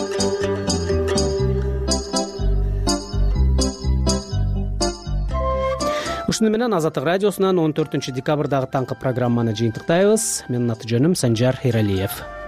Ушуну менен Азаттык радиосунан он төртүнчү декабрдагы таңкы программаны жыйынтыктайбыз. Менин аты жөнүм Санжар Эралиев.